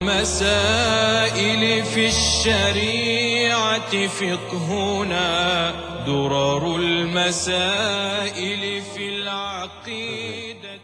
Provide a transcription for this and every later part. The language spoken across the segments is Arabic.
مسائل في الشريعة فقهنا درر المسائل في العقيدة.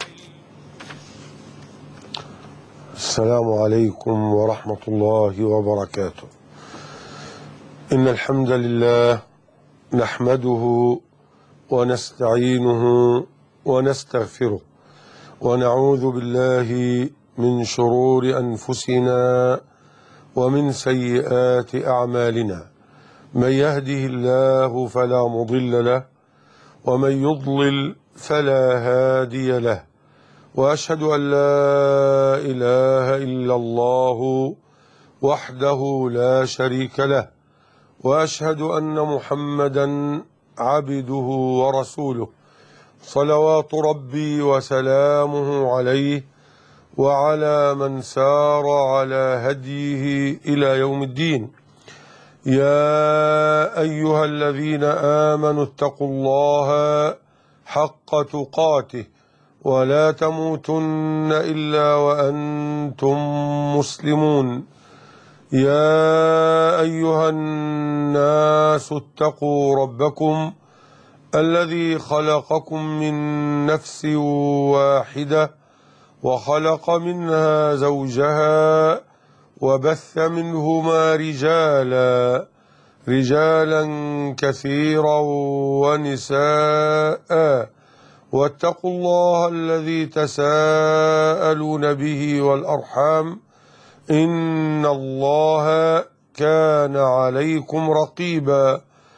السلام عليكم ورحمة الله وبركاته. إن الحمد لله نحمده ونستعينه ونستغفره ونعوذ بالله من شرور أنفسنا ومن سيئات أعمالنا. من يهده الله فلا مضل له ومن يضلل فلا هادي له، وأشهد أن لا إله إلا الله وحده لا شريك له، وأشهد أن محمدا عبده ورسوله صلوات ربي وسلامه عليه وعلى من سار على هديه إلى يوم الدين. يا أيها الذين آمنوا اتقوا الله حق تقاته ولا تموتن إلا وأنتم مسلمون. يا أيها الناس اتقوا ربكم الذي خلقكم من نفس واحدة وخلق منها زوجها وبث منهما رجالا كثيرا ونساء، واتقوا الله الذي تساءلون به والأرحام إن الله كان عليكم رقيبا.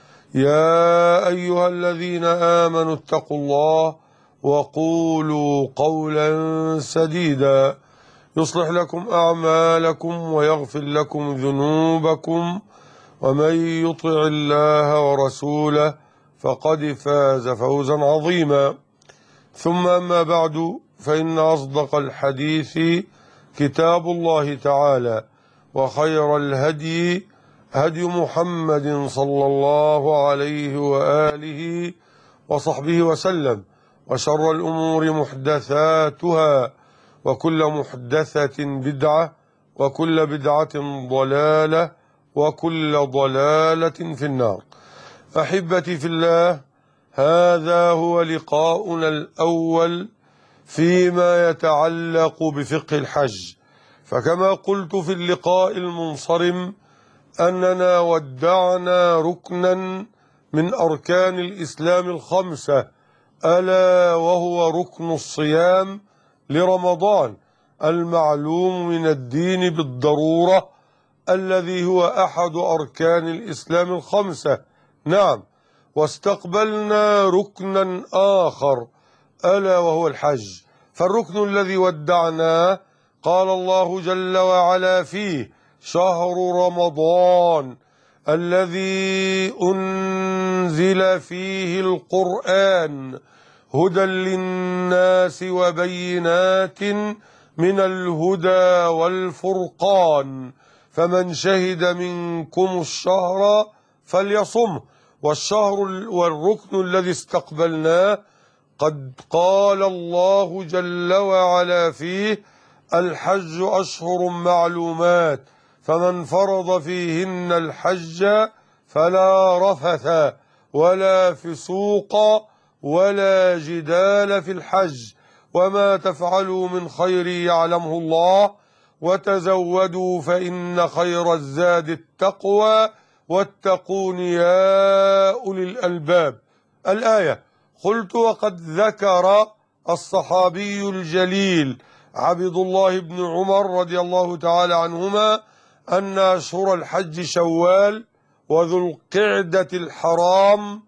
يا أيها الذين آمنوا اتقوا الله وقولوا قولا سديدا يصلح لكم أعمالكم ويغفر لكم ذنوبكم، ومن يطع الله ورسوله فقد فاز فوزا عظيما. ثم أما بعد، فإن أصدق الحديث كتاب الله تعالى، وخير الهدي هدي محمد صلى الله عليه وآله وصحبه وسلم، وشر الأمور محدثاتها، وكل محدثة بدعة، وكل بدعة ضلالة، وكل ضلالة في النار. أحبتي في الله، هذا هو لقاؤنا الأول فيما يتعلق بفقه الحج. فكما قلت في اللقاء المنصرم أننا ودعنا ركنا من أركان الإسلام الخمسة، ألا وهو ركن الصيام لرمضان المعلوم من الدين بالضرورة، الذي هو أحد أركان الإسلام الخمسة. نعم، واستقبلنا ركنا آخر ألا وهو الحج. فالركن الذي ودعناه قال الله جل وعلا فيه: شهر رمضان الذي أنزل فيه القرآن هدى للناس وبينات من الهدى والفرقان، فمن شهد منكم الشهر فليصمه. والركن الذي استقبلناه قد قال الله جل وعلا فيه: الحج أشهر معلومات، فمن فرض فيهن الحج فلا رفث ولا فسوق ولا جدال في الحج، وما تفعلوا من خير يعلمه الله، وتزودوا فإن خير الزاد التقوى واتقون يا أولي الألباب. الآية. قلت: وقد ذكر الصحابي الجليل عبد الله بن عمر رضي الله تعالى عنهما أن أشهر الحج شوال وذو القعدة الحرام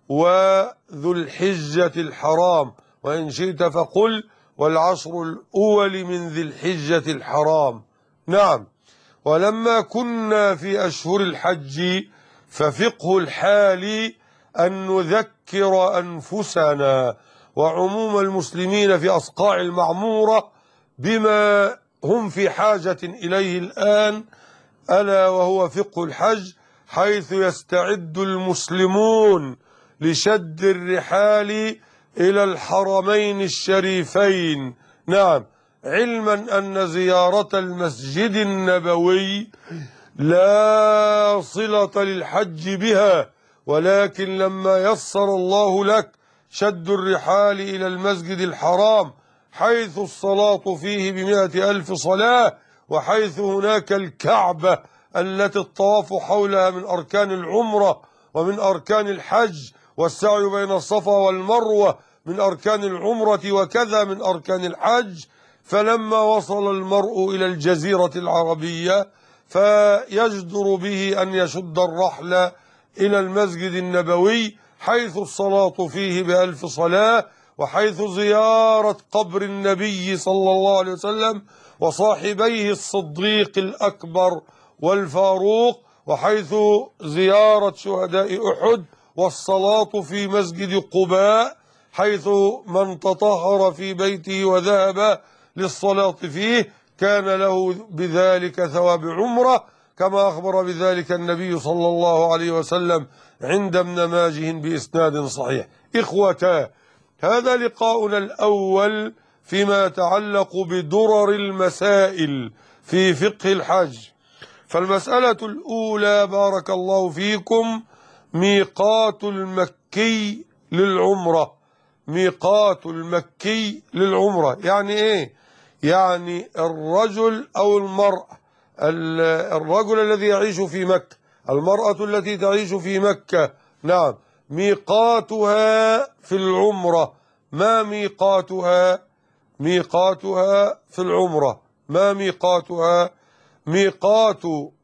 وذو الحجة الحرام، وإن شئت فقل والعشر الأول من ذي الحجة الحرام. نعم، ولما كنا في أشهر الحج ففقه الحال أن نذكر أنفسنا وعموم المسلمين في أصقاع المعمورة بما هم في حاجة إليه الآن، ألا وهو فقه الحج، حيث يستعد المسلمون لشد الرحال إلى الحرمين الشريفين. نعم، علما أن زيارة المسجد النبوي لا صلة للحج بها، ولكن لما يسر الله لك شد الرحال إلى المسجد الحرام حيث الصلاة فيه ب100,000 صلاة، وحيث هناك الكعبة التي الطواف حولها من أركان العمرة ومن أركان الحج، والسعي بين الصفا والمروة من أركان العمرة وكذا من أركان الحج. فلما وصل المرء إلى الجزيرة العربية فيجدر به أن يشد الرحل إلى المسجد النبوي حيث الصلاة فيه ب1,000 صلاة، وحيث زيارة قبر النبي صلى الله عليه وسلم وصاحبيه الصديق الأكبر والفاروق، وحيث زيارة شهداء أحد، والصلاة في مسجد قباء حيث من تطهر في بيته وذهب للصلاة فيه كان له بذلك ثواب عمرة، كما أخبر بذلك النبي صلى الله عليه وسلم عند ابن ماجه بإسناد صحيح. إخوتا، هذا لقاؤنا الأول فيما يتعلق بدرر المسائل في فقه الحج. فالمسألة الأولى بارك الله فيكم ميقات المكي للعمرة. ميقات المكي للعمرة يعني إيه؟ يعني الرجل أو المرأة، الرجل الذي يعيش في مكة، المرأة التي تعيش في مكة، نعم، ميقاتها في العمرة. ما ميقاتها؟ ميقاتها في العمرة ما ميقاتها؟ ميقات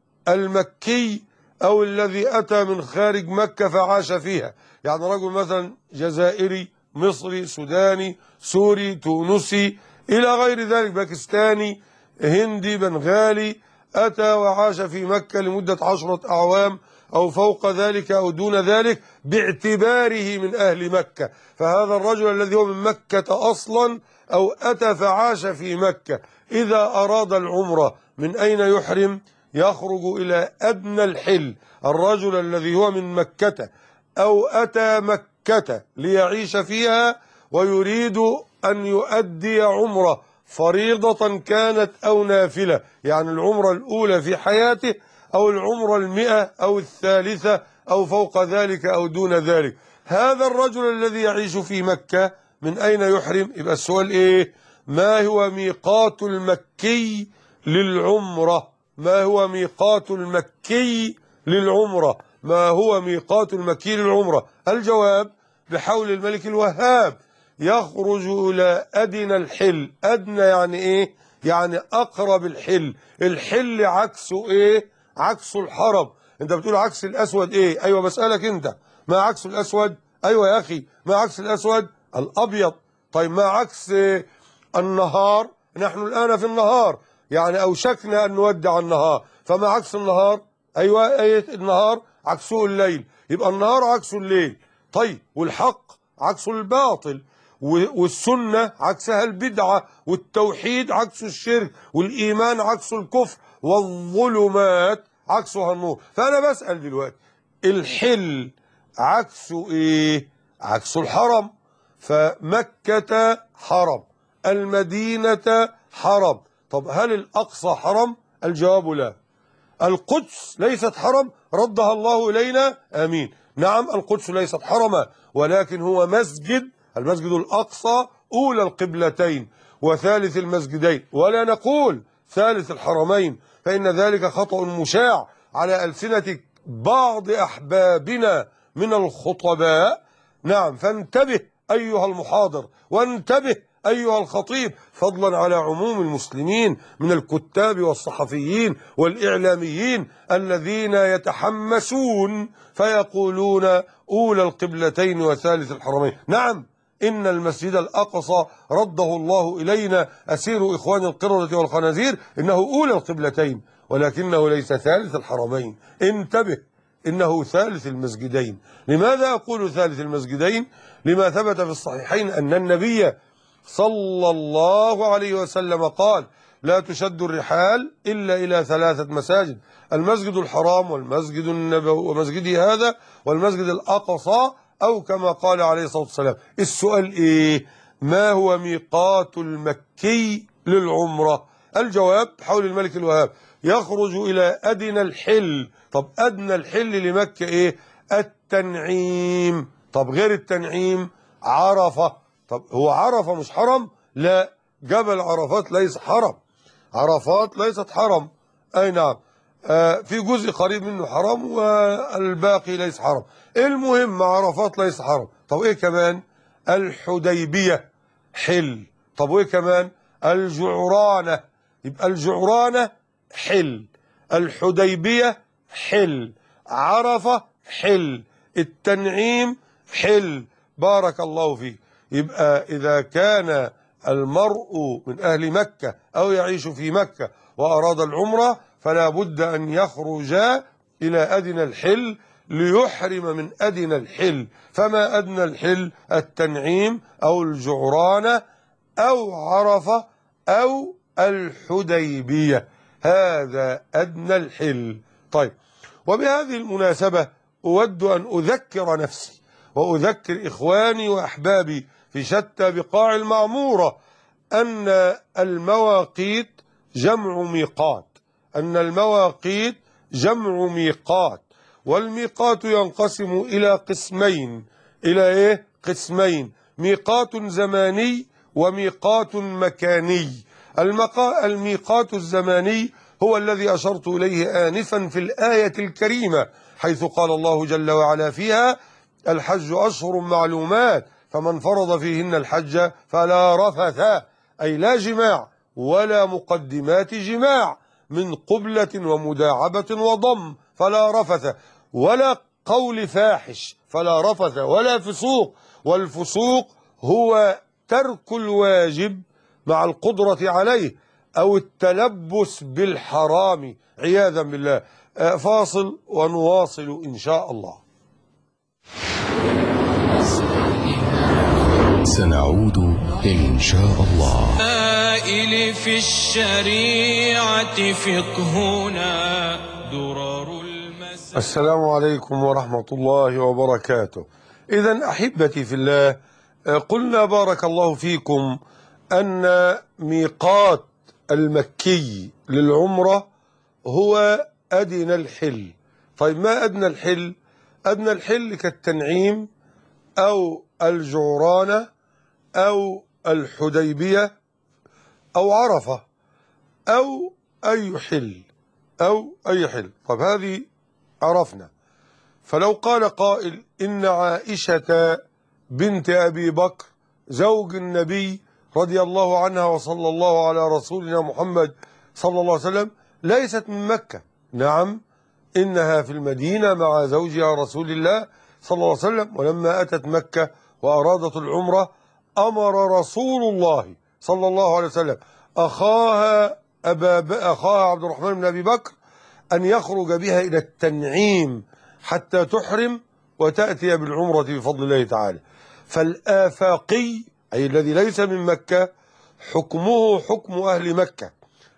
المكي أو الذي أتى من خارج مكة فعاش فيها، يعني رجل مثلا جزائري، مصري، سوداني، سوري، تونسي إلى غير ذلك، باكستاني، هندي، بنغالي، أتى وعاش في مكة لمدة 10 أعوام أو فوق ذلك أو دون ذلك باعتباره من أهل مكة. فهذا الرجل الذي هو من مكة أصلا أو أتى فعاش في مكة إذا أراد العمرة من أين يحرم؟ يخرج إلى أدنى الحل. الرجل الذي هو من مكة أو أتى مكة ليعيش فيها ويريد أن يؤدي عمرة فريضة كانت أو نافلة، يعني العمرة الأولى في حياته أو العمرة 100 أو 3 أو فوق ذلك أو دون ذلك، هذا الرجل الذي يعيش في مكة من أين يحرم؟ يبقى السؤال إيه؟ ما هو ميقات المكي للعمرة؟ ما هو ميقات المكي للعمرة؟ ما هو ميقات المكي للعمرة؟ الجواب بحول الملك الوهاب يخرج إلى أدنى الحل. أدنى يعني إيه؟ يعني أقرب الحل. الحل عكسه إيه؟ عكس الحرم. أنت بتقول عكس الأسود إيه؟ أيوة بسألك أنت، ما عكس الأسود؟ أيوة يا أخي، ما عكس الأسود؟ الأبيض. طيب ما عكس النهار؟ نحن الآن في النهار، يعني أوشكنا أن نودع النهار، فما عكس النهار؟ أيوة النهار عكسه الليل، يبقى النهار عكسه الليل. طيب والحق عكسه الباطل، والسنة عكسها البدعة، والتوحيد عكسه الشرك، والإيمان عكسه الكفر، والظلمات عكسها النور. فأنا بسأل دلوقتي الحل عكسه إيه؟ عكسه الحرم. فمكة حرم، المدينة حرم. طب هل الأقصى حرم؟ الجواب لا. القدس ليست حرم؟ ردها الله إلينا آمين. نعم القدس ليست حرما، ولكن هو مسجد، المسجد الأقصى أولى القبلتين وثالث المسجدين، ولا نقول ثالث الحرمين، فإن ذلك خطأ مشاع على ألسنة بعض أحبابنا من الخطباء. نعم، فانتبه أيها المحاضر، وانتبه أيها الخطيب، فضلا على عموم المسلمين من الكتاب والصحفيين والإعلاميين الذين يتحمسون فيقولون أولى القبلتين وثالث الحرمين. نعم، إن المسجد الأقصى رده الله إلينا أسير إخوان القردة والخنازير إنه أولى القبلتين، ولكنه ليس ثالث الحرمين. انتبه، إنه ثالث المسجدين. لماذا أقول ثالث المسجدين؟ لما ثبت في الصحيحين أن النبي صلى الله عليه وسلم قال: لا تشد الرحال إلا إلى 3 مساجد: المسجد الحرام والمسجد النبوي ومسجدي هذا والمسجد الأقصى، أو كما قال عليه الصلاة والسلام. السؤال إيه؟ ما هو ميقات المكي للعمرة؟ الجواب حول الملك الوهاب يخرج إلى أدنى الحل. طب أدنى الحل لمكة إيه؟ التنعيم. طب غير التنعيم عرفة. طب هو عرفة مش حرم؟ لا، جبل عرفات ليس حرم، عرفات ليست حرم، أي نعم، في جزء قريب منه حرم والباقي ليس حرم. المهم عرفات ليس حرم. طب ايه كمان؟ الحديبية حل. طب وايه كمان؟ الجعرانة. يبقى الجعرانة حل، الحديبية حل، عرفة حل، التنعيم حل. بارك الله فيك. يبقى إذا كان المرء من أهل مكة أو يعيش في مكة وأراد العمرة فلا بد أن يخرج إلى أدنى الحل ليحرم من أدنى الحل. فما أدنى الحل؟ التنعيم أو الجعرانة أو عرفة أو الحديبية، هذا أدنى الحل. طيب، وبهذه المناسبة أود أن أذكر نفسي وأذكر إخواني وأحبابي في شتى بقاع المعمورة أن المواقيت جمع ميقات، أن المواقيت جمع ميقات، والميقات ينقسم إلى قسمين. إلى إيه؟ قسمين: ميقات زماني وميقات مكاني. الميقات الزماني هو الذي أشرت إليه آنفا في الآية الكريمة، حيث قال الله جل وعلا فيها: الحج أشهر معلومات فمن فرض فيهن الحج فلا رفث، أي لا جماع ولا مقدمات جماع من قبلة ومداعبة وضم، فلا رفث، ولا قول فاحش، فلا رفث، ولا فسوق. والفسوق هو ترك الواجب مع القدرة عليه أو التلبس بالحرام عياذا بالله. فاصل ونواصل إن شاء الله. سنعود إن شاء الله. سائل في الشريعة فقهنا درر المسائل. السلام عليكم ورحمة الله وبركاته. إذن أحبتي في الله، قلنا بارك الله فيكم أن ميقات المكي للعمرة هو أدنى الحل. طيب، ما أدنى الحل؟ أدنى الحل كالتنعيم أو الجعرانة أو الحديبية أو عرفة أو أي حل، أو أي حل. طب هذه عرفنا. فلو قال قائل إن عائشة بنت أبي بكر زوج النبي رضي الله عنها وصلى الله على رسولنا محمد صلى الله عليه وسلم ليست من مكة. نعم، إنها في المدينة مع زوجها رسول الله صلى الله عليه وسلم، ولما أتت مكة وأرادت العمرة أمر رسول الله صلى الله عليه وسلم أخاها عبد الرحمن بن أبي بكر أن يخرج بها إلى التنعيم حتى تحرم وتأتي بالعمرة بفضل الله تعالى. فالآفاقي أي الذي ليس من مكة حكمه حكم أهل مكة.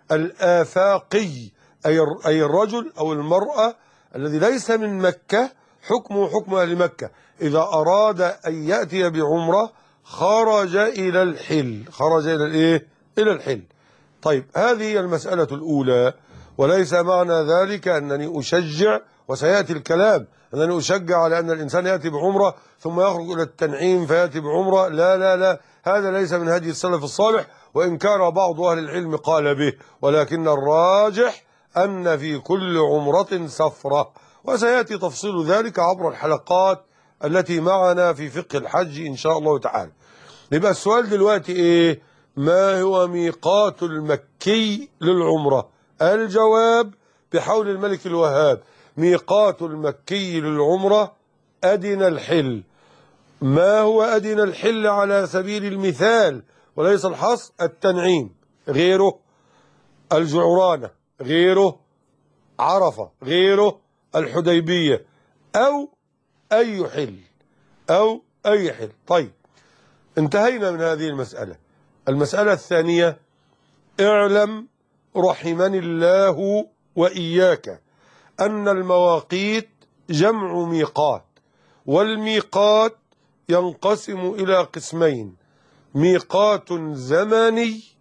الآفاقي أي الرجل أو المرأة الذي ليس من مكة حكمه حكم أهل مكة. إذا أراد أن يأتي بعمرة خرج إلى الحل. خرج إلى الإيه؟ إلى الحل. طيب، هذه المسألة الأولى. وليس معنى ذلك أنني أشجع، وسيأتي الكلام، أنني أشجع على أن الإنسان يأتي بعمرة ثم يخرج إلى التنعيم فيأتي بعمرة. لا لا لا، هذا ليس من هدي السلف الصالح، وإن كان بعض أهل العلم قال به، ولكن الراجح أن في كل عمرة سفرة، وسيأتي تفصيل ذلك عبر الحلقات التي معنا في فقه الحج إن شاء الله تعالى. يبقى السؤال دلوقتي إيه؟ ما هو ميقات المكي للعمرة؟ الجواب بحول الملك الوهاب: ميقات المكي للعمرة أدنى الحل. ما هو أدنى الحل على سبيل المثال وليس الحصر؟ التنعيم، غيره الجعرانة، غيره عرفة، غيره الحديبية، أو أي حل، أو أي حل. طيب، انتهينا من هذه المسألة. المسألة الثانية: اعلم رحمني الله وإياك أن المواقيت جمع ميقات، والميقات ينقسم إلى قسمين: ميقات زمني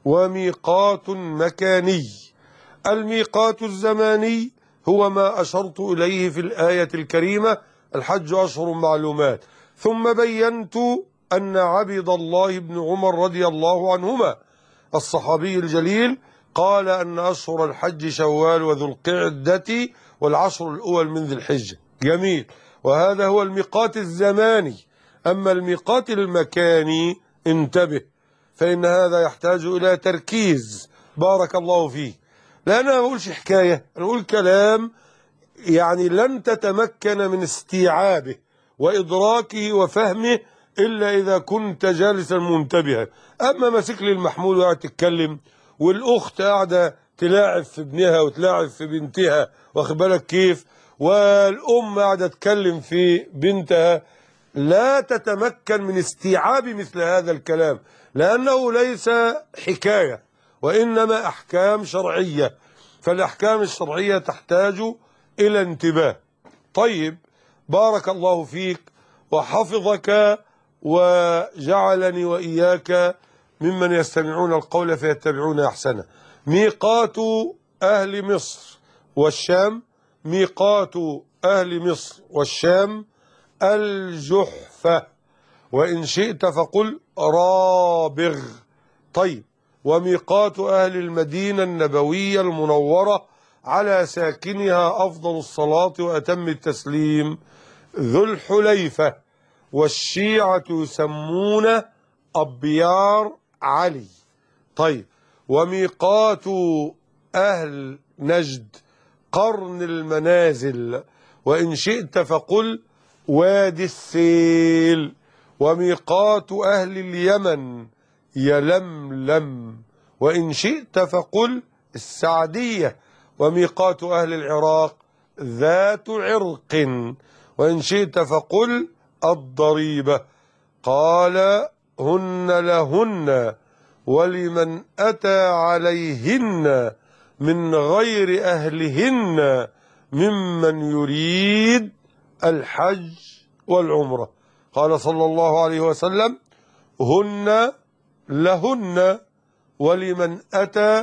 وميقات مكاني. الميقات الزماني هو ما أشرت إليه في الآية الكريمة: الحج أشهر معلومات. ثم بينت أن عبد الله بن عمر رضي الله عنهما الصحابي الجليل قال أن أشهر الحج شوال وذو القعدة والعشر الأول من ذي الحجة. جميل. وهذا هو الميقات الزماني. أما الميقات المكاني انتبه، فإن هذا يحتاج إلى تركيز. بارك الله فيه. لا أنا ما أقولش حكاية، أنا أقول كلام يعني لن تتمكن من استيعابه وإدراكه وفهمه إلا إذا كنت جالسا منتبها. أما ماسك لي المحمول وقاعد تتكلم، والأخت قاعدة تلاعب في ابنها وتلاعب في بنتها، واخد بالك كيف، والأم قاعدة تتكلم في بنتها، لا تتمكن من استيعاب مثل هذا الكلام، لأنه ليس حكاية وإنما أحكام شرعية، فالأحكام الشرعية تحتاج إلى انتباه. طيب، بارك الله فيك وحفظك وجعلني وإياك ممن يستمعون القول فيتبعون أحسنه. ميقات أهل مصر والشام، ميقات أهل مصر والشام الجحفة، وإن شئت فقل رابغ. طيب، وميقات أهل المدينة النبوية المنورة على ساكنها أفضل الصلاة وأتم التسليم ذو الحليفة، والشيعة يسمون أبيار علي. طيب، وميقات أهل نجد قرن المنازل، وإن شئت فقل وادي السيل. وميقات أهل اليمن يلملم، وإن شئت فقل السعدية. وميقات أهل العراق ذات عرق، وإن شئت فقل الضريبة. قال هن لهن ولمن أتى عليهن من غير أهلهن ممن يريد الحج والعمرة. قال صلى الله عليه وسلم هن لهن ولمن أتى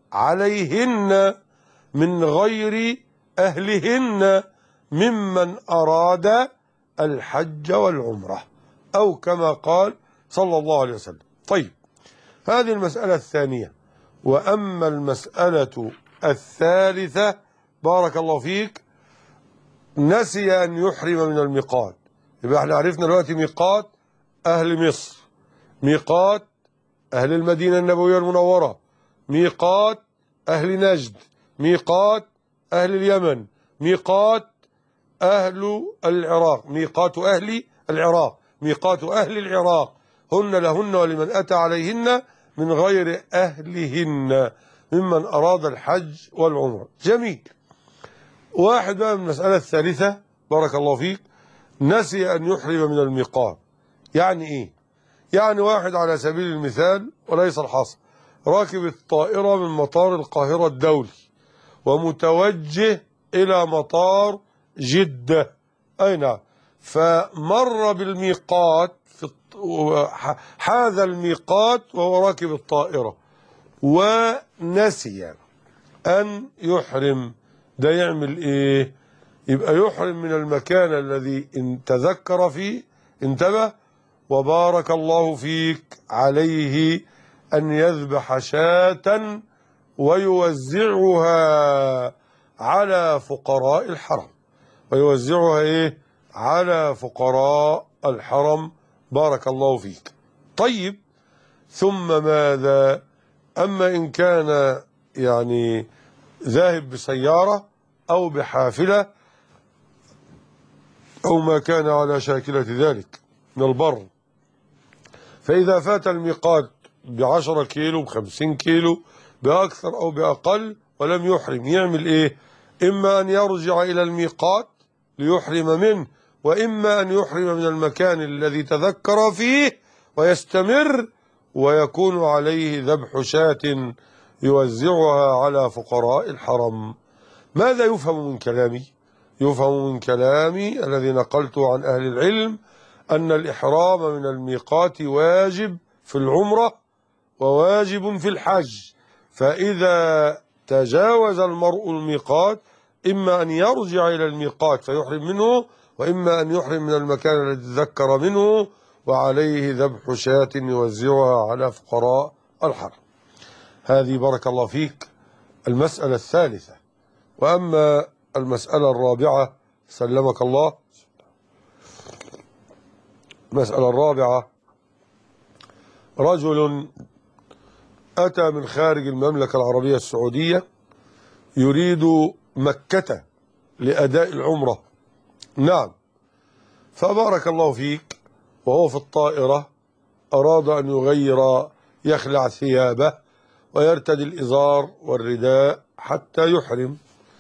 عليهن من غير أهلهن ممن أراد الحج والعمرة، أو كما قال صلى الله عليه وسلم. طيب، هذه المسألة الثانية. وأما المسألة الثالثة، بارك الله فيك، نسي أن يحرم من الميقات. يبقى احنا عرفنا دلوقتي ميقات أهل مصر، ميقات أهل المدينة النبوية المنورة، ميقات أهل نجد، ميقات أهل اليمن، ميقات أهل العراق، ميقات أهل العراق، ميقات أهل العراق هن لهن ولمن أتى عليهن من غير أهلهن ممن أراد الحج والعمرة. جميل. واحد بقى من المسألة الثالثة، بارك الله فيك، نسي أن يحرم من الميقات. يعني إيه؟ يعني واحد على سبيل المثال وليس الحصر راكب الطائرة من مطار القاهرة الدولي ومتوجه إلى مطار جدة، أي نعم، فمر بالميقات هذا الميقات وهو راكب الطائرة ونسي أن يحرم. ده يعمل إيه؟ يبقى يحرم من المكان الذي تذكر فيه. انتبه، وبارك الله فيك، عليه أن يذبح شاة ويوزعها على فقراء الحرم، ويوزعها إيه؟ على فقراء الحرم. بارك الله فيك. طيب، ثم ماذا؟ أما إن كان يعني ذاهب بسيارة أو بحافلة أو ما كان على شاكلة ذلك من البر، فإذا فات الميقات ب10 كيلو ب50 كيلو بأكثر أو بأقل ولم يحرم، يعمل إيه؟ إما أن يرجع إلى الميقات ليحرم منه، وإما أن يحرم من المكان الذي تذكر فيه ويستمر، ويكون عليه ذبح شاة يوزعها على فقراء الحرم. ماذا يفهم من كلامي؟ يفهم من كلامي الذي نقلته عن أهل العلم أن الإحرام من الميقات واجب في العمرة وواجب في الحج. فإذا تجاوز المرء الميقات إما أن يرجع إلى الميقات فيحرم منه، وإما أن يحرم من المكان الذي تذكر منه، وعليه ذبح شاة يوزعها على فقراء الحرم. هذه بارك الله فيك المسألة الثالثة. وأما المسألة الرابعة سلمك الله، المسألة الرابعة: رجل أتى من خارج المملكة العربية السعودية يريد مكة لأداء العمرة. نعم. فبارك الله فيك وهو في الطائرة أراد أن يغير، يخلع ثيابه ويرتدي الإزار والرداء حتى يحرم.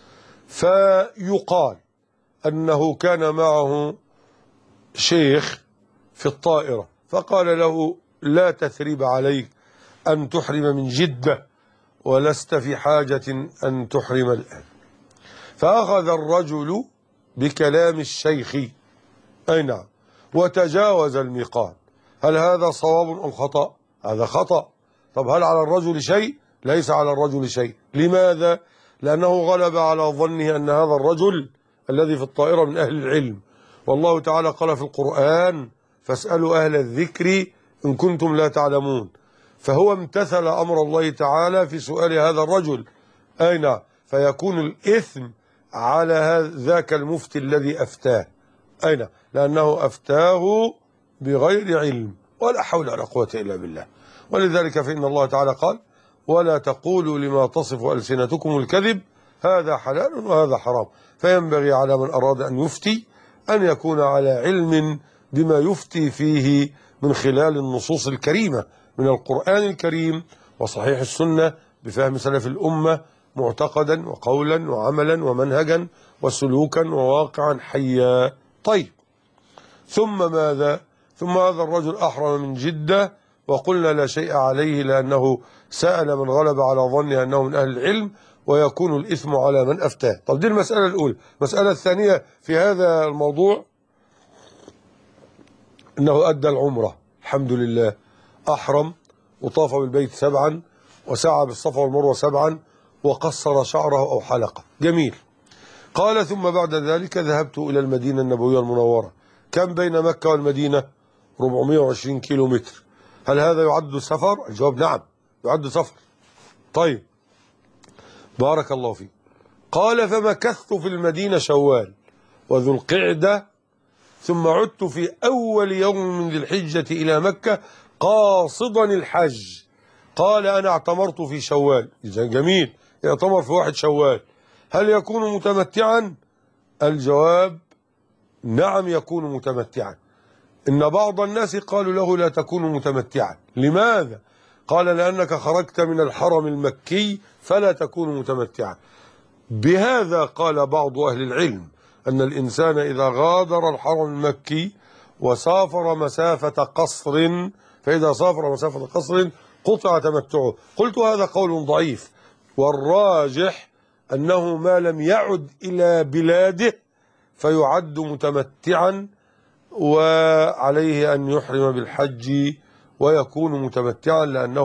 فيقال أنه كان معه شيخ في الطائرة فقال له: لا تثريب عليك أن تحرم من جدة، ولست في حاجة أن تحرم الآن. فأخذ الرجل بكلام الشيخ، أي نعم، وتجاوز الميقات. هل هذا صواب أم خطأ؟ هذا خطأ. طب هل على الرجل شيء؟ ليس على الرجل شيء. لماذا؟ لأنه غلب على ظنه أن هذا الرجل الذي في الطائرة من أهل العلم، والله تعالى قال في القرآن: فاسألوا أهل الذكر إن كنتم لا تعلمون. فهو امتثل أمر الله تعالى في سؤال هذا الرجل، أي نعم، فيكون الإثم على ذاك المفتي الذي أفتاه، أي نعم، لأنه أفتاه بغير علم، ولا حول ولا قوة إلا بالله. ولذلك فإن الله تعالى قال: ولا تقولوا لما تصف ألسنتكم الكذب هذا حلال وهذا حرام. فينبغي على من أراد أن يفتي أن يكون على علم بما يفتي فيه من خلال النصوص الكريمة من القرآن الكريم وصحيح السنة، بفهم سلف الأمة معتقدا وقولا وعملا ومنهجا وسلوكا وواقعا حيا. طيب، ثم ماذا؟ ثم هذا الرجل أحرم من جدة، وقلنا لا شيء عليه لأنه سأل من غلب على ظنه أنه من أهل العلم، ويكون الإثم على من أفتاه. طب دي المسألة الأولى. المسألة الثانية في هذا الموضوع أنه أدى العمرة الحمد لله، أحرم وطاف بالبيت 7 وسعى بالصفا والمروة 7 وقصر شعره أو حلقه. جميل. قال: ثم بعد ذلك ذهبت إلى المدينة النبوية المنورة. كم بين مكة والمدينة؟ 420 كيلو متر. هل هذا يعد سفر؟ الجواب نعم، يعد سفر. طيب، بارك الله فيك. قال: فمكثت في المدينة شوال وذو القعدة، ثم عدت في أول يوم من ذي الحجة إلى مكة قاصدا الحج. قال: أنا اعتمرت في شوال. جميل، يعتمر في 1 شوال. هل يكون متمتعا؟ الجواب نعم، يكون متمتعا. إن بعض الناس قالوا له: لا تكون متمتعا. لماذا؟ قال: لأنك خرجت من الحرم المكي فلا تكون متمتعا. بهذا قال بعض أهل العلم أن الإنسان إذا غادر الحرم المكي وسافر مسافة قصر، فإذا سافر مسافة قصر قطع تمتعه. قلت هذا قول ضعيف، والراجح أنه ما لم يعد إلى بلاده فيعد متمتعا، وعليه أن يحرم بالحج ويكون متمتعا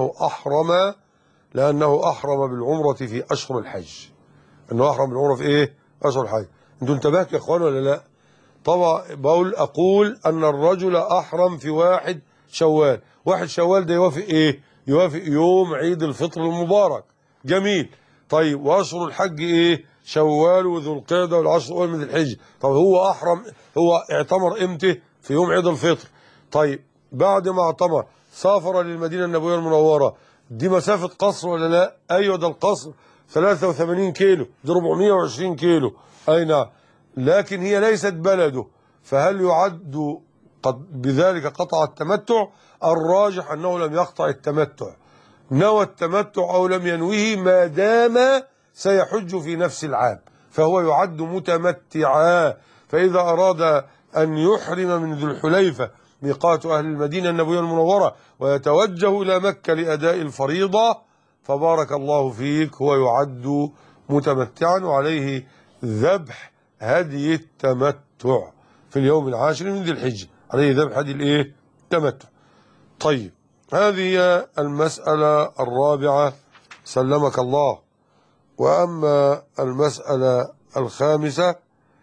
لأنه أحرم بالعمرة في أشهر الحج. أنه أحرم بالعمرة في إيه؟ أشهر الحج. أنتوا انتبهتوا يا إخوان ولا لا؟ طبعا أقول أن الرجل أحرم في 1 شوال. 1 شوال ده يوافق إيه؟ يوافق يوم عيد الفطر المبارك. جميل. طيب، وأشهر الحج إيه؟ شوال وذو القعدة والعشر الأول من ذي الحجة. طب هو اعتمر إمتى؟ في يوم عيد الفطر. طيب، بعد ما اعتمر سافر للمدينة النبوية المنورة. دي مسافة قصر ولا لا؟ أيوة، ده القصر 83 كيلو، دي 420 كيلو. أي نعم، لكن هي ليست بلده. فهل يعد بذلك قطع التمتع؟ الراجح أنه لم يقطع التمتع، نوى التمتع أو لم ينويه ما دام سيحج في نفس العام، فهو يعد متمتعا. فإذا أراد أن يحرم من ذو الحليفة ميقات أهل المدينة النبوية المنورة ويتوجه إلى مكة لأداء الفريضة، فبارك الله فيك، هو يعد متمتعا، وعليه ذبح هدي التمتع في اليوم 10 من ذي الحجة. عليه ذبح هدي الايه؟ التمتع. طيب، هذه هي المسألة الرابعة سلمك الله. وأما المسألة الخامسة،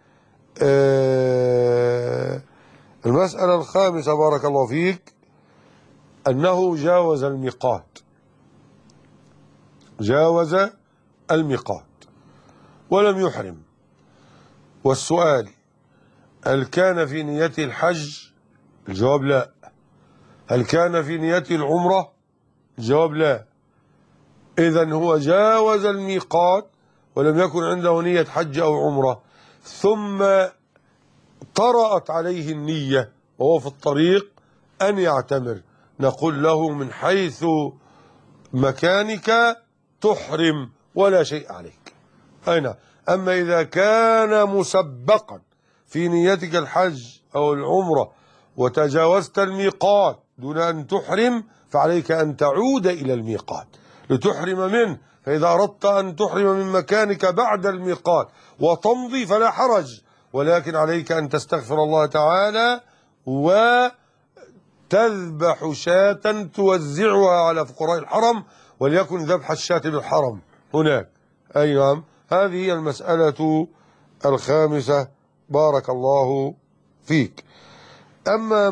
المسألة الخامسة بارك الله فيك أنه جاوز الميقات، جاوز الميقات ولم يحرم. والسؤال: هل كان في نيته الحج؟ الجواب لا. هل كان في نيته العمرة؟ الجواب لا. إذن هو جاوز الميقات ولم يكن عنده نية حج أو عمرة، ثم طرأت عليه النية وهو في الطريق أن يعتمر، نقول له من حيث مكانك تحرم ولا شيء عليك. أين؟ أما إذا كان مسبقا في نيتك الحج أو العمرة وتجاوزت الميقات دون أن تحرم، فعليك أن تعود إلى الميقات لتحرم منه. فإذا أردت أن تحرم من مكانك بعد الميقات وتمضي فلا حرج، ولكن عليك أن تستغفر الله تعالى وتذبح شاة توزعها على فقراء الحرم، وليكن ذبح الشاة بالحرم هناك. أي نعم. هذه هي المسألة الخامسة بارك الله فيك. أما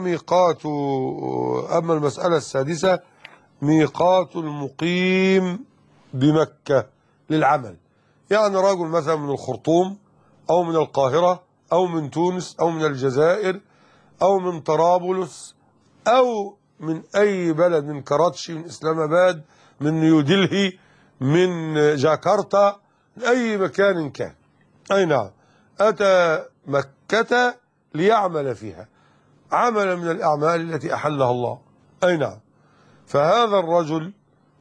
المسألة السادسة ميقات المقيم بمكة للعمل. يعني رجل مثلا من الخرطوم أو من القاهرة أو من تونس أو من الجزائر أو من طرابلس أو من أي بلد، من كراتشي، من إسلام آباد، من نيودلهي، من جاكرتا، من أي مكان كان، أي نعم، أتى مكة ليعمل فيها عملا من الأعمال التي أحلها الله. أي نعم. فهذا الرجل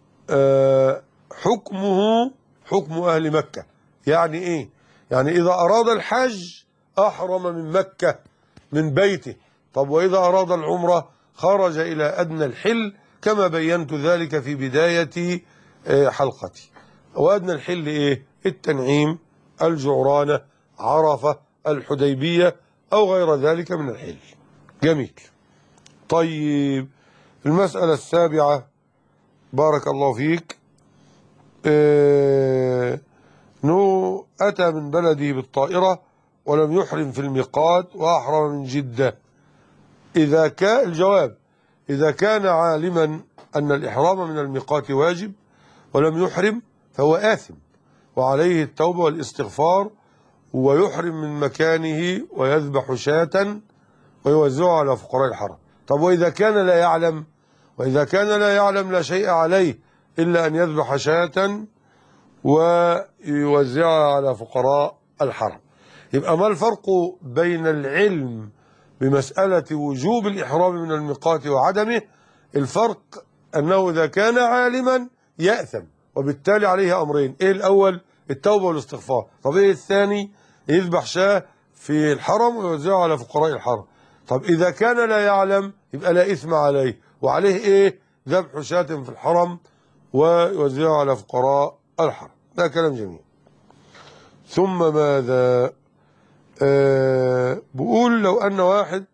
حكمه حكم أهل مكة. يعني إيه؟ يعني إذا أراد الحج أحرم من مكة من بيته. طب وإذا أراد العمرة خرج إلى أدنى الحل كما بينت ذلك في بداية حلقتي. وأدنى الحل إيه؟ التنعيم، الجعرانة، عرفة، الحديبية أو غير ذلك من الحل. جميل. طيب المسألة السابعة بارك الله فيك، أتى من بلده بالطائرة ولم يحرم في الميقات وأحرم من جدة. إذا كان الجواب: إذا كان عالما أن الإحرام من الميقات واجب ولم يحرم فهو آثم وعليه التوبة والاستغفار، ويحرم من مكانه ويذبح شاة ويوزعها على فقراء الحرم. طب وإذا كان لا يعلم؟ وإذا كان لا يعلم لا شيء عليه إلا أن يذبح شاة ويوزعها على فقراء الحرم. يبقى ما الفرق بين العلم بمسألة وجوب الإحرام من الميقات وعدمه؟ الفرق أنه إذا كان عالما يأثم، وبالتالي عليه أمرين: إيه الأول؟ التوبة والاستغفار. طب إيه الثاني؟ يذبح شاة في الحرم ويوزعها على فقراء الحرم. طب إذا كان لا يعلم يبقى لا إثم عليه، وعليه إيه؟ ذبح شاة في الحرم ويوزعها على فقراء الحرم. ده كلام جميل. ثم ماذا؟ بقول لو أن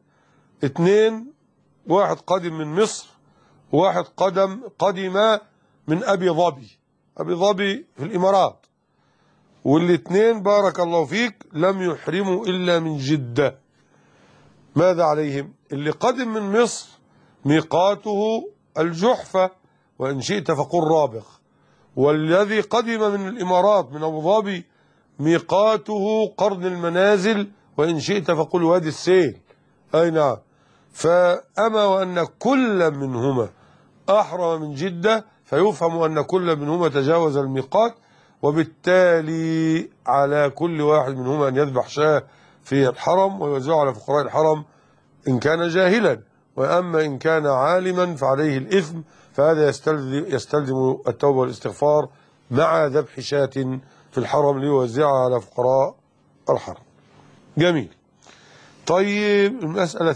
واحد قدم من مصر وواحد قدم من أبي ظبي. أبي ظبي في الإمارات، والاثنين بارك الله فيك لم يحرموا إلا من جدة. ماذا عليهم؟ اللي قدم من مصر ميقاته الجحفة وإن شئت فقل رابغ، والذي قدم من الإمارات من أبو ظبي ميقاته قرن المنازل وإن شئت فقل وادي السيل. أي نعم. فأما وأن كل منهما أحرم من جدة فيفهم أن كل منهما تجاوز الميقات، وبالتالي على كل واحد منهما أن يذبح شاة في الحرم ويوزعها على فقراء الحرم إن كان جاهلا. وأما إن كان عالما فعليه الإثم، فهذا يستلزم التوبة والاستغفار مع ذبح شاة في الحرم ليوزعها على فقراء الحرم. جميل. طيب المسألة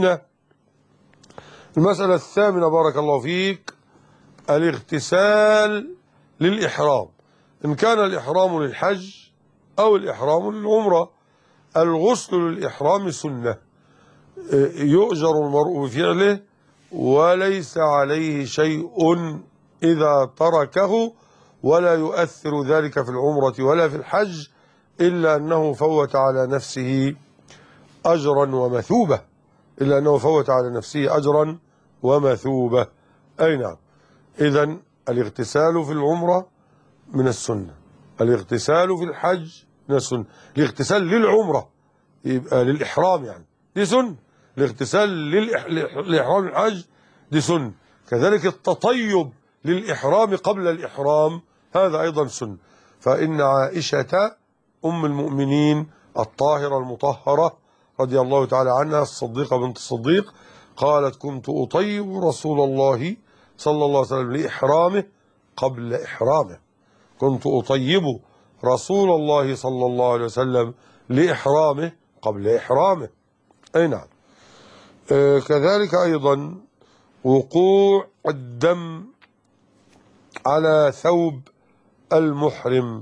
الثامنة بارك الله فيك الاغتسال للإحرام، إن كان الإحرام للحج أو الإحرام للعمرة. الغسل للإحرام سنة يؤجر المرء بفعله وليس عليه شيء إذا تركه، ولا يؤثر ذلك في العمرة ولا في الحج، إلا أنه فوت على نفسه أجرا ومثوبة، إلا أنه فوت على نفسه أجرا ومثوبة. أي نعم. إذن الاغتسال في العمرة من السنة، الاغتسال في الحج من السنة. الاغتسال للعمرة يبقى للإحرام يعني دي سنة، الاغتسال لإحرام الحج دي سنة، كذلك التطيب للإحرام قبل الإحرام هذا أيضا سنة. فإن عائشة أم المؤمنين الطاهرة المطهرة رضي الله تعالى عنها الصديقة بنت الصديق قالت: كنت أطيب رسول الله صلى الله عليه وسلم لإحرامه قبل إحرامه، كنت أطيب رسول الله صلى الله عليه وسلم لإحرامه قبل إحرامه. أي نعم. كذلك أيضا وقوع الدم على ثوب المحرم،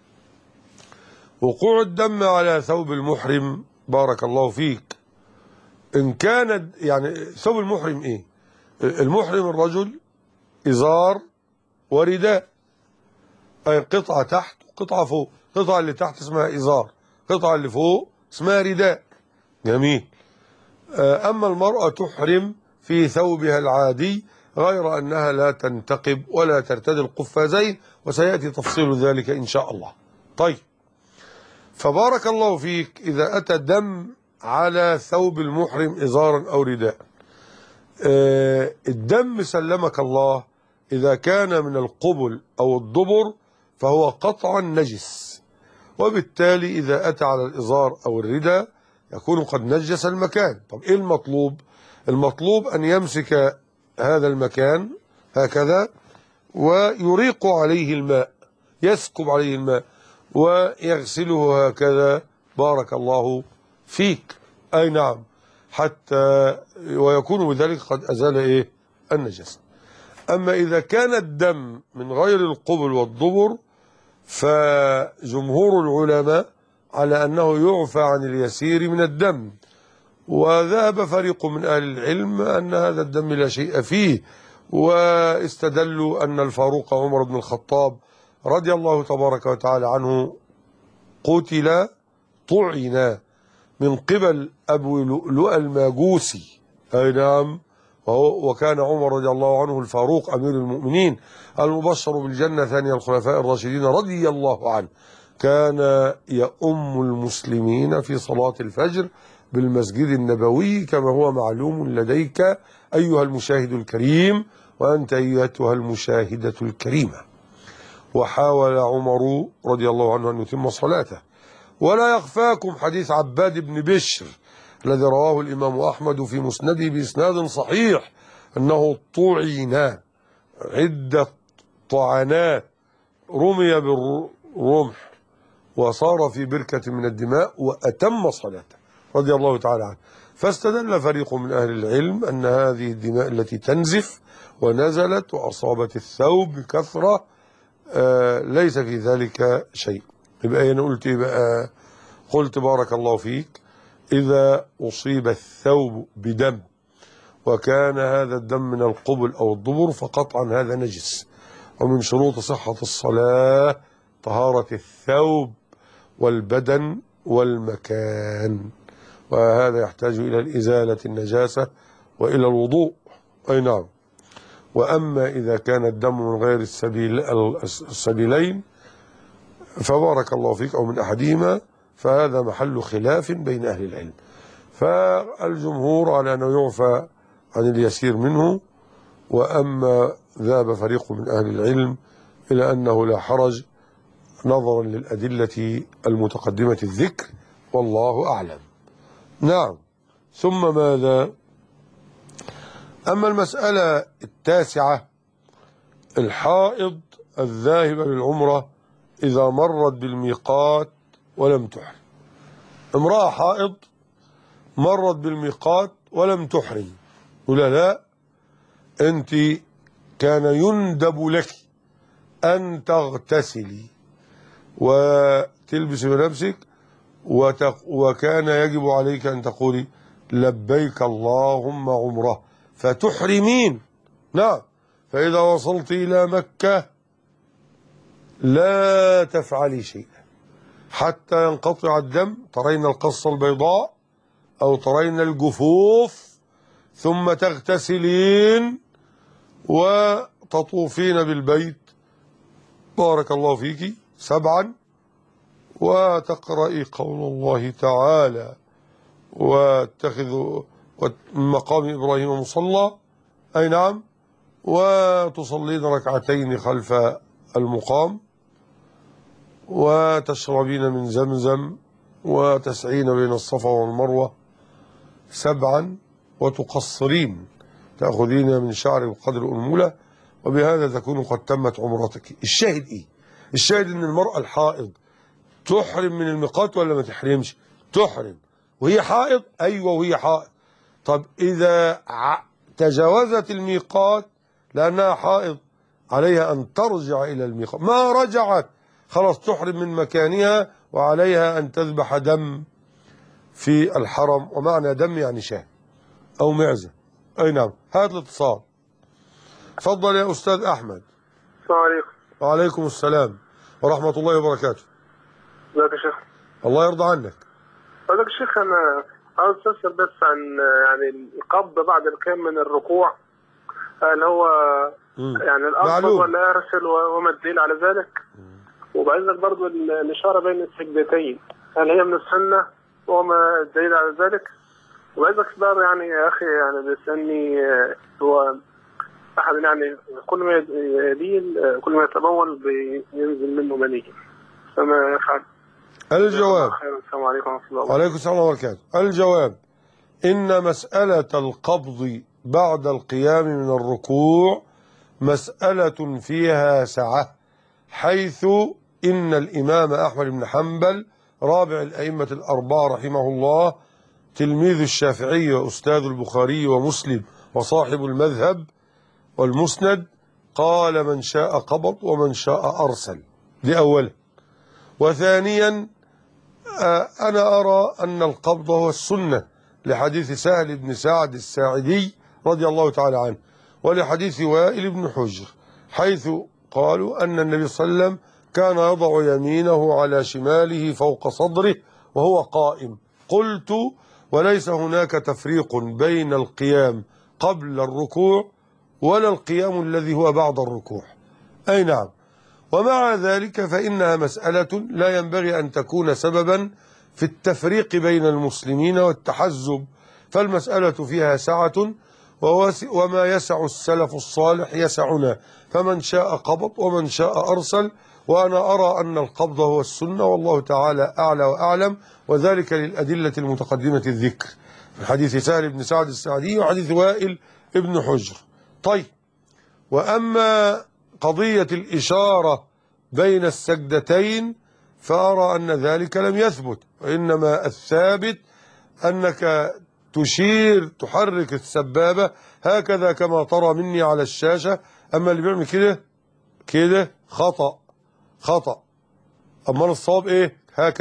وقوع الدم على ثوب المحرم بارك الله فيك إن كانت يعني ثوب المحرم إيه؟ المحرم الرجل إزار ورداء، أي قطعة تحت وقطعة فوق، قطعة اللي تحت اسمها إزار، قطعة اللي فوق اسمها رداء. جميل. أما المرأة تحرم في ثوبها العادي، غير أنها لا تنتقب ولا ترتدي القفازين، وسيأتي تفصيل ذلك إن شاء الله. طيب، فبارك الله فيك إذا أتى دم على ثوب المحرم إزارا أو رداء، الدم سلمك الله إذا كان من القبل أو الدبر فهو قطعا نجس، وبالتالي إذا أتى على الإزار أو الرداء يكون قد نجس المكان. طب إيه المطلوب؟ المطلوب أن يمسك هذا المكان هكذا ويريق عليه الماء، يسكب عليه الماء ويغسله هكذا بارك الله فيك. أي نعم، حتى ويكون بذلك قد أزال إيه؟ النجاسة. أما إذا كان الدم من غير القبل والدبر فجمهور العلماء على أنه يعفى عن اليسير من الدم، وذهب فريق من أهل العلم أن هذا الدم لا شيء فيه، واستدلوا أن الفاروق عمر بن الخطاب رضي الله تبارك وتعالى عنه قتل طعن من قبل أبو لؤلؤ الماجوسي. أي نعم. وكان عمر رضي الله عنه الفاروق أمير المؤمنين المبشر بالجنة ثاني الخلفاء الراشدين رضي الله عنه، كان يؤم المسلمين في صلاة الفجر بالمسجد النبوي كما هو معلوم لديك أيها المشاهد الكريم، وأنت أيتها المشاهدة الكريمة. وحاول عمر رضي الله عنه أن يتم صلاته. ولا يخفاكم حديث عباد بن بشر الذي رواه الإمام أحمد في مسنده بإسناد صحيح أنه طعن عدة طعنات، رمي بالرمح وصار في بركة من الدماء وأتم صلاته رضي الله تعالى عنه. فاستدل فريق من أهل العلم أن هذه الدماء التي تنزف ونزلت وأصابت الثوب بكثرة ليس في ذلك شيء. يبقى أنا قلت بقى، قلت بارك الله فيك إذا أصيب الثوب بدم وكان هذا الدم من القبل أو الدبر فقطعا هذا نجس. ومن شروط صحة الصلاة طهارة الثوب والبدن والمكان، وهذا يحتاج إلى الإزالة النجاسة وإلى الوضوء. أي نعم. وأما إذا كان الدم من غير السبيلين فبارك الله فيك أو من أحدهما فهذا محل خلاف بين أهل العلم. فالجمهور على أنه يعفى عن اليسير منه، وأما ذهب فريق من أهل العلم إلى أنه لا حرج نظرا للأدلة المتقدمة الذكر، والله أعلم. نعم. ثم ماذا؟ أما المسألة التاسعة، الحائض الذاهبة للعمرة إذا مرت بالميقات ولم تحرم. امرأة حائض مرت بالميقات ولم تحرم، ولا لا أنت كان يندب لك أن تغتسلي وتلبسي ملابسك وكان يجب عليك أن تقولي لبيك اللهم عمره، فتحرمين. نعم. فإذا وصلت إلى مكة لا تفعلي شيئا حتى ينقطع الدم، ترين القصة البيضاء أو ترين الجفوف، ثم تغتسلين وتطوفين بالبيت بارك الله فيك 7، وتقرأي قول الله تعالى واتخذوا من مقام إبراهيم مصلى، أي نعم، وتصلين ركعتين خلف المقام، وتشربين من زمزم، وتسعين بين الصفا والمروة 7، وتقصرين تأخذين من شعر بقدر أنملة، وبهذا تكون قد تمت عمرتك. الشاهد إيه؟ الشاهد إن المرأة الحائض تحرم من الميقات ولا ما تحرمش؟ تحرم وهي حائض. أيوة وهي حائض. طب إذا تجاوزت الميقات لأنها حائض عليها أن ترجع إلى الميقات، ما رجعت خلاص تحرم من مكانها، وعليها أن تذبح دم في الحرم، ومعنى دم يعني شاه أو معزة. أي نعم. هذا الاتصال. تفضل يا أستاذ أحمد. السلام عليكم. وعليكم السلام ورحمة الله وبركاته. ازيك يا شيخ؟ الله يرضى عنك. حضرتك يا شيخ، أنا عاوز أسأل بس عن يعني القبض بعد القيام من الركوع، اللي هو يعني الأفضل ولا أرسل، وما الدليل على ذلك؟ وبعزك برضو الإشارة بين السجدتين، هل هي من السنة وما الدليل على ذلك؟ وبعزك صدار يعني يا أخي يعني بيسألني، هو أحد يعني كل ما يلين كل ما يتبول بينزل منه مني، فما يفعل؟ الجواب. السلام عليكم ورحمة الله وبركاته. وعليكم السلام وبركاته. الجواب: إن مسألة القبض بعد القيام من الركوع مسألة فيها سعة، حيث إن الإمام أحمد بن حنبل رابع الأئمة الأربعة رحمه الله، تلميذ الشافعي وأستاذ البخاري ومسلم وصاحب المذهب والمسند، قال من شاء قبض ومن شاء أرسل. دي أولا. وثانيا أنا أرى أن القبض هو السنة، لحديث سهل بن سعد الساعدي رضي الله تعالى عنه، ولحديث وائل بن حجر، حيث قالوا أن النبي صلى الله عليه وسلم كان يضع يمينه على شماله فوق صدره وهو قائم. قلت: وليس هناك تفريق بين القيام قبل الركوع ولا القيام الذي هو بعد الركوع. أي نعم. ومع ذلك فإنها مسألة لا ينبغي أن تكون سببا في التفريق بين المسلمين والتحزب، فالمسألة فيها سعة، وما يسع السلف الصالح يسعنا، فمن شاء قبض ومن شاء أرسل. وأنا أرى أن القبض هو السنة، والله تعالى أعلى وأعلم، وذلك للأدلة المتقدمة الذكر في حديث سهل بن سعد السعدي وحديث وائل ابن حجر. طيب، وأما قضية الإشارة بين السجدتين فأرى أن ذلك لم يثبت، وإنما الثابت أنك تشير تحرك السبابة هكذا كما ترى مني على الشاشة. أما اللي بيعمل كده كده خطأ. أما الصواب إيه؟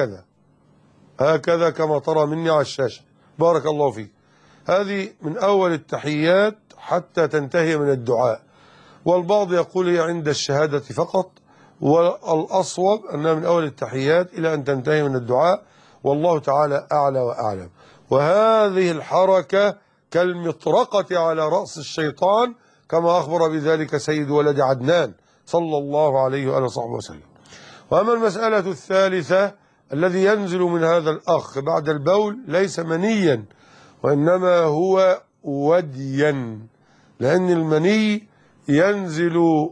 هكذا كما ترى مني على الشاشة. بارك الله فيك. هذه من أول التحيات حتى تنتهي من الدعاء، والبعض يقول هي عند الشهادة فقط، والأصوب أنها من أول التحيات إلى أن تنتهي من الدعاء، والله تعالى أعلى وأعلم. وهذه الحركة كالمطرقة على رأس الشيطان، كما أخبر بذلك سيد ولد عدنان صلى الله عليه وآله وصحبه وسلم. وأما المسألة الثالثة، الذي ينزل من هذا الأخ بعد البول ليس منيا، وإنما هو وديا، لأن المني ينزل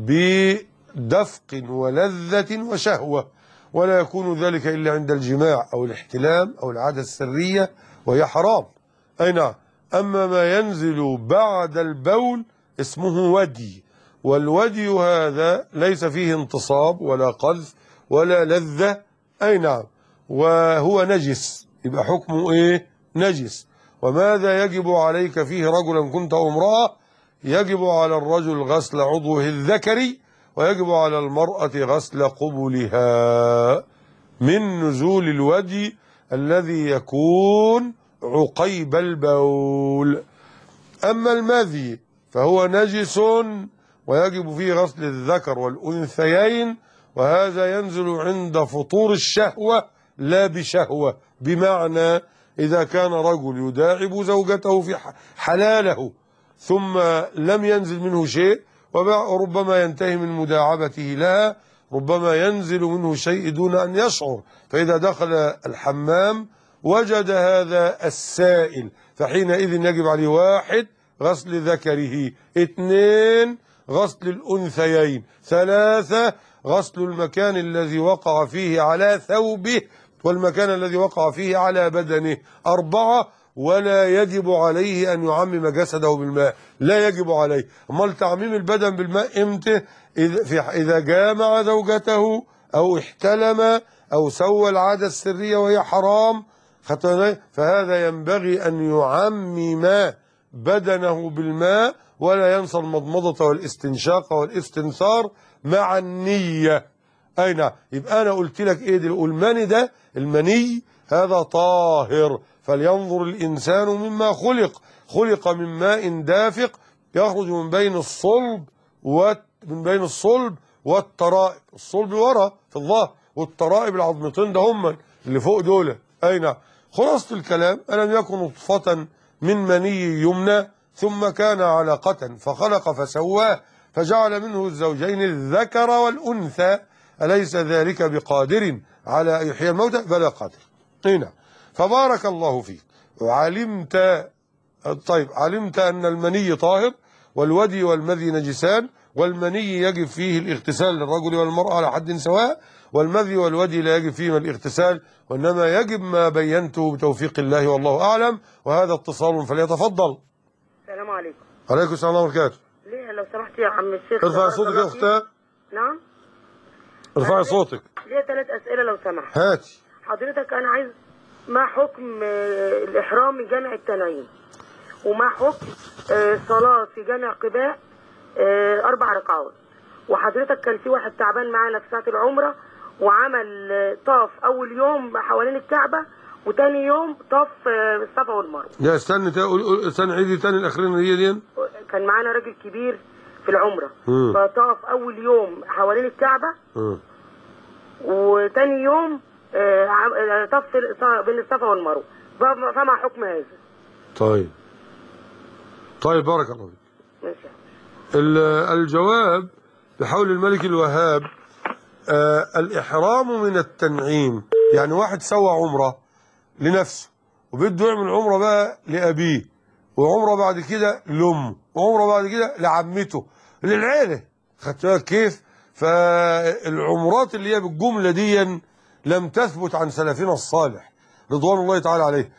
بدفق ولذة وشهوة، ولا يكون ذلك إلا عند الجماع أو الاحتلام أو العادة السرية، وهي حرام. أي نعم. أما ما ينزل بعد البول اسمه ودي، والودي هذا ليس فيه انتصاب ولا قذف ولا لذة. أي نعم. وهو نجس، يبقى حكمه إيه؟ نجس. وماذا يجب عليك فيه رجلا كنت أو امرأة؟ يجب على الرجل غسل عضوه الذكري، ويجب على المرأة غسل قبلها من نزول الودي الذي يكون عقيب البول. أما المذي فهو نجس ويجب فيه غسل الذكر والأنثيين، وهذا ينزل عند فطور الشهوة لا بشهوة، بمعنى إذا كان رجل يداعب زوجته في حلاله ثم لم ينزل منه شيء، وربما ينتهي من مداعبته لها، ربما ينزل منه شيء دون أن يشعر، فإذا دخل الحمام وجد هذا السائل، فحينئذ يجب عليه 1 غسل ذكره، 2 غسل الأنثيين، 3 غسل المكان الذي وقع فيه على ثوبه والمكان الذي وقع فيه على بدنه، 4 ولا يجب عليه أن يعمم جسده بالماء، لا يجب عليه. أمال تعميم البدن بالماء إمتى؟ إذا جامع زوجته أو احتلم أو سوى العادة السرية وهي حرام، فهذا ينبغي أن يعمم بدنه بالماء ولا ينسى المضمضة والاستنشاق والاستنثار مع النية. أي نعم. يبقى أنا قلت لك إيه المني ده؟ المني هذا طاهر، فلينظر الإنسان مما خلق من ماء دافق يخرج من بين الصلب والترائب. الصلب ورا في الظهر، والترائب العظمتين ده هم اللي فوق دول. أي نعم. خلاصة الكلام: ألم يكن نطفة من مني يمنى ثم كان علقة فخلق فسواه فجعل منه الزوجين الذكر والأنثى أليس ذلك بقادر على أن يحيي الموتى؟ بلى قادر. هنا فبارك الله فيك. علمت أن المني طاهر والودي والمذي نجسان، والمني يجب فيه الاغتسال للرجل والمرأة على حد سواء، والمذي والودي لا يجب فيهما الاغتسال، وإنما يجب ما بينته بتوفيق الله والله أعلم. وهذا اتصال فليتفضل. السلام عليكم. عليكم السلام ورحمة الله وبركاته. ليه لو سمحت يا عم الشيخ؟ ارفع صوتك يا أختها. نعم. ارفعي صوتك. ليه 3 أسئلة لو سمحت. هاتي. حضرتك أنا عايز ما حكم الإحرام جامع التنعيم، وما حكم صلاة في جامع قباء 4 ركعات. وحضرتك كان في واحد تعبان معانا في ساعة العمرة وعمل طاف أول يوم حوالين الكعبة وتاني يوم طاف الصفا والمروة. لا استنى عيدي تاني الأخرين دي. كان معانا راجل كبير في العمرة فطاف أول يوم حوالين الكعبة وتاني يوم طاف بين الصفا والمروة، فما حكم هذا؟ طيب بارك الله فيك. ماشي. الجواب بحول الملك الوهاب: الإحرام من التنعيم، يعني واحد سوى عمرة لنفسه وبده يعمل عمرة بقى لأبيه، وعمرة بعد كده لأمه، وعمرة بعد كده لعمته، للعيلة. خدت بالك كيف؟ فالعمرات اللي هي بالجملة دي لم تثبت عن سلفنا الصالح رضوان الله تعالى عليه،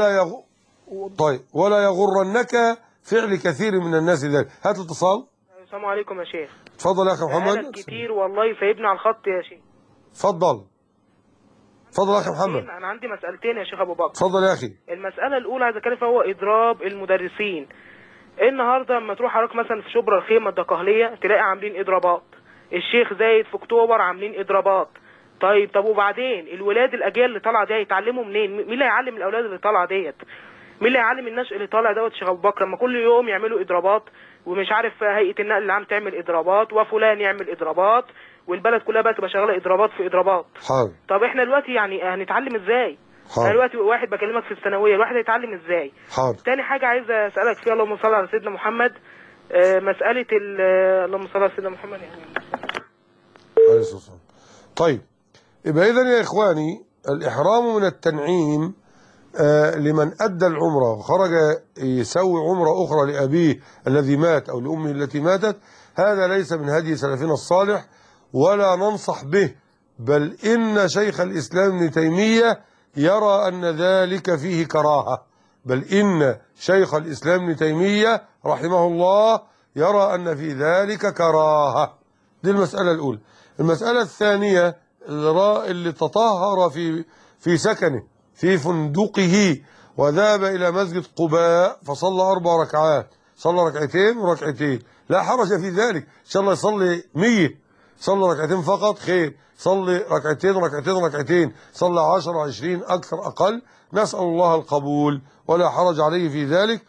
ولا يغرنك فعل كثير من الناس ذلك. هات الاتصال. السلام عليكم يا شيخ. اتفضل يا اخي محمد. كتير والله سايبني على الخط يا شيخ. اتفضل يا اخي محمد. انا عندي مسألتين يا شيخ ابو بكر. اتفضل يا اخي. المسألة الاولى عايز اتكلم فيها هو اضراب المدرسين. النهارده لما تروح حضرتك مثلا في شبرا الخيمة الدقهلية تلاقي عاملين اضرابات، الشيخ زايد في اكتوبر عاملين اضرابات. طب وبعدين الولاد الاجيال اللي طالعه دي هيتعلموا منين؟ مين اللي هيعلم الاولاد اللي طالعه ديت؟ مين اللي هيعلم الناس اللي طالع دوت شيخ ابو بكر؟ لما كل يوم يعملوا اضرابات، ومش عارف هيئه النقل العام تعمل اضرابات وفلان يعمل اضرابات، والبلد كلها بقى تبقى شغاله اضرابات في اضرابات. حاضر. طب احنا دلوقتي يعني هنتعلم ازاي؟ حاضر. انا دلوقتي واحد بكلمك في الثانويه، الواحد هيتعلم ازاي؟ حاضر. تاني حاجه عايز اسالك فيها، اللهم صل على سيدنا محمد، مساله اللهم صل على سيدنا محمد يعني. عليه الصلاه والسلام. طيب يبقى اذا يا اخواني الاحرام من التنعيم لمن أدى العمرة وخرج يسوي عمرة أخرى لأبيه الذي مات أو لأمه التي ماتت، هذا ليس من هدي سلفنا الصالح ولا ننصح به، بل إن شيخ الإسلام ابن تيمية يرى أن ذلك فيه كراهة، بل إن شيخ الإسلام ابن تيمية رحمه الله يرى أن في ذلك كراهة. دي المسألة الأولى. المسألة الثانية: اللي تطهر في سكنه في فندقه وذهب إلى مسجد قباء فصلى 4 ركعات، صلى 2 وركعتين، لا حرج في ذلك. إن شاء الله يصلي 100، صلى 2 فقط خير، صلي 2 صلى 10 20 أكثر أقل، نسأل الله القبول ولا حرج عليه في ذلك.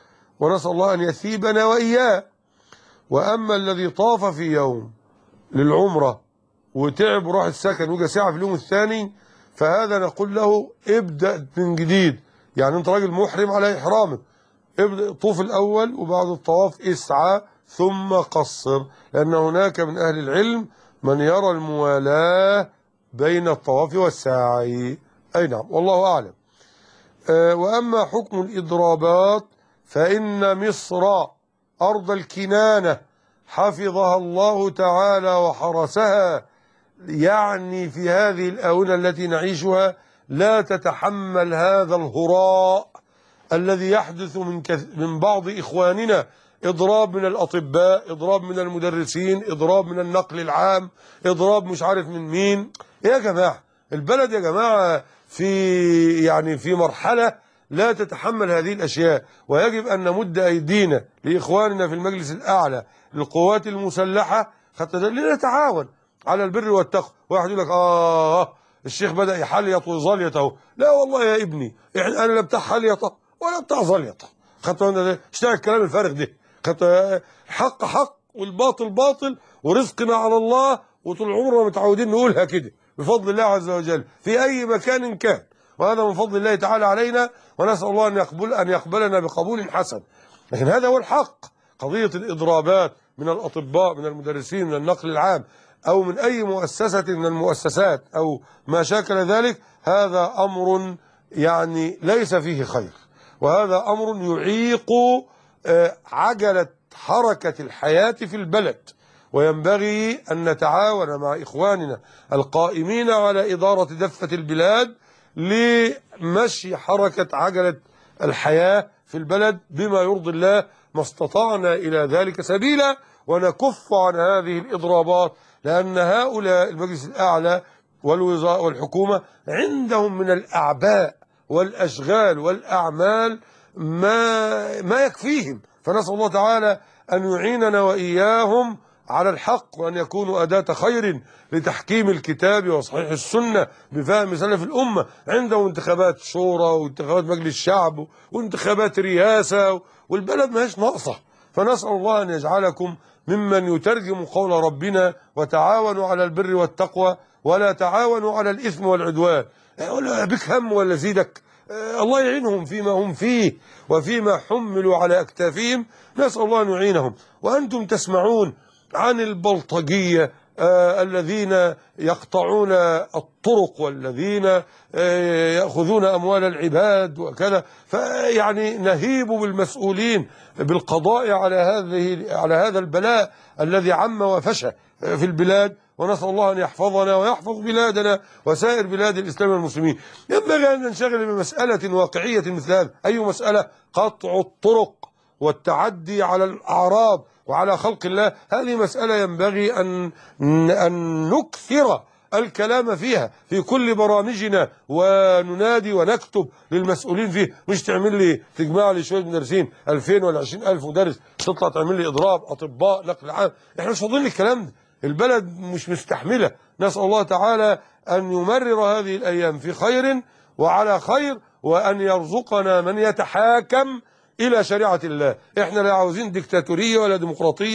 ونسأل الله أن يثيبنا وإياه. وأما الذي طاف في يوم للعمرة وتعب وراح السكن وجا ساعة في اليوم الثاني، فهذا نقول له ابدأ من جديد. يعني أنت راجل محرم على إحرامك، ابدأ طوف الأول وبعد الطواف اسعى ثم قصر، لأن هناك من أهل العلم من يرى الموالاة بين الطواف والسعي. أي نعم، والله أعلم. وأما حكم الإضرابات فإن مصر أرض الكنانة حفظها الله تعالى وحرسها، يعني في هذه الآونة التي نعيشها لا تتحمل هذا الهراء الذي يحدث من بعض إخواننا، إضراب من الأطباء، إضراب من المدرسين، إضراب من النقل العام، إضراب مش عارف من مين. يا جماعة البلد يا جماعة في مرحلة لا تتحمل هذه الأشياء، ويجب أن نمد أيدينا لإخواننا في المجلس الأعلى للقوات المسلحة حتى لنتعاون على البر والتقوى. واحد يقول لك الشيخ بدأ يحليط ويزليط اهو. لا والله يا ابني، انا لا بتاع حليطه ولا بتاع زليطه. اشتغل الكلام الفارغ ده. حق حق والباطل باطل، ورزقنا على الله، وطول عمرنا متعودين نقولها كده بفضل الله عز وجل في أي مكان كان، وهذا من فضل الله تعالى علينا، ونسأل الله أن يقبلنا بقبول حسن. لكن هذا هو الحق. قضية الإضرابات من الأطباء، من المدرسين، من النقل العام، أو من أي مؤسسة من المؤسسات أو ما شاكل ذلك، هذا أمر يعني ليس فيه خير، وهذا أمر يعيق عجلة حركة الحياة في البلد. وينبغي أن نتعاون مع إخواننا القائمين على إدارة دفة البلاد لمشي حركة عجلة الحياة في البلد بما يرضي الله، ما استطعنا إلى ذلك سبيلا، ونكف عن هذه الإضرابات، لأن هؤلاء المجلس الأعلى والحكومة عندهم من الأعباء والأشغال والأعمال ما يكفيهم. فنسأل الله تعالى أن يعيننا وإياهم على الحق، وأن يكونوا أداة خير لتحكيم الكتاب وصحيح السنة بفهم سلف الأمة. عندهم انتخابات شورى وانتخابات مجلس شعب وانتخابات رئاسة، والبلد ما هيش ناقصة. فنسأل الله أن يجعلكم ممن يترجم قول ربنا: وتعاونوا على البر والتقوى ولا تعاونوا على الإثم والعدوان. ولا بك هم ولا زيدك. الله يعينهم فيما هم فيه وفيما حملوا على أكتافهم. نسأل الله أن يعينهم. وأنتم تسمعون عن البلطجية الذين يقطعون الطرق، والذين يأخذون أموال العباد وكذا. فيعني نهيب بالمسؤولين بالقضاء على هذا البلاء الذي عم وفشى في البلاد، ونسأل الله أن يحفظنا ويحفظ بلادنا وسائر بلاد الإسلام والمسلمين. ينبغي أن ننشغل بمسألة واقعية مثل هذا. أي مسألة؟ قطع الطرق والتعدي على الأعراض وعلى خلق الله. هذه مسألة ينبغي أن نكثر الكلام فيها في كل برامجنا، وننادي ونكتب للمسؤولين فيه. مش تعمل لي تجمع لي شويه مدرسين 2000 ولا 20,000 مدرس تطلع تعمل لي اضراب اطباء نقل عام. احنا مش فاضيين الكلام ده، البلد مش مستحمله. نسأل الله تعالى أن يمرر هذه الأيام في خير وعلى خير، وأن يرزقنا من يتحاكم إلى شريعة الله. احنا لا عاوزين ديكتاتورية ولا ديمقراطية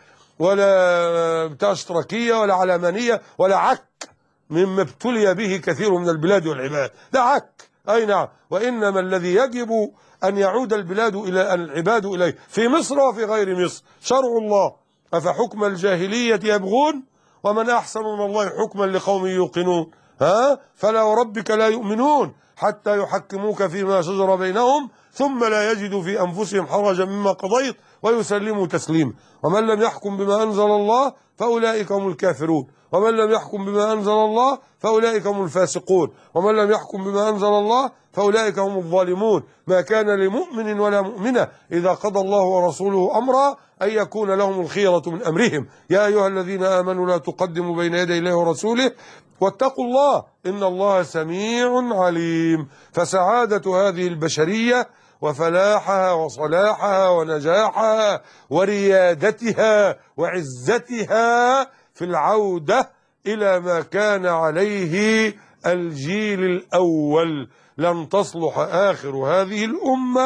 ولا بتاع اشتراكية ولا علمانية ولا عك مما ابتلي به كثير من البلاد والعباد. ده عك. أي نعم. وإنما الذي يجب أن يعود العباد إليه في مصر وفي غير مصر شرع الله. أفحكم الجاهلية يبغون ومن أحسن من الله حكما لقوم يوقنون. فلا وربك لا يؤمنون حتى يحكموك فيما شجر بينهم ثم لا يجدوا في أنفسهم حرجا مما قضيت ويسلموا تسليما. ومن لم يحكم بما أنزل الله فأولئك هم الكافرون، ومن لم يحكم بما أنزل الله فأولئك هم الفاسقون، ومن لم يحكم بما أنزل الله فأولئك هم الظالمون. ما كان لمؤمن ولا مؤمنة إذا قضى الله ورسوله أمرا أن يكون لهم الخيرة من أمرهم. يا أيها الذين آمنوا لا تقدموا بين يدي الله ورسوله واتقوا الله إن الله سميع عليم. فسعادة هذه البشرية وفلاحها وصلاحها ونجاحها وريادتها وعزتها في العودة إلى ما كان عليه الجيل الأول. لن تصلح آخر هذه الأمة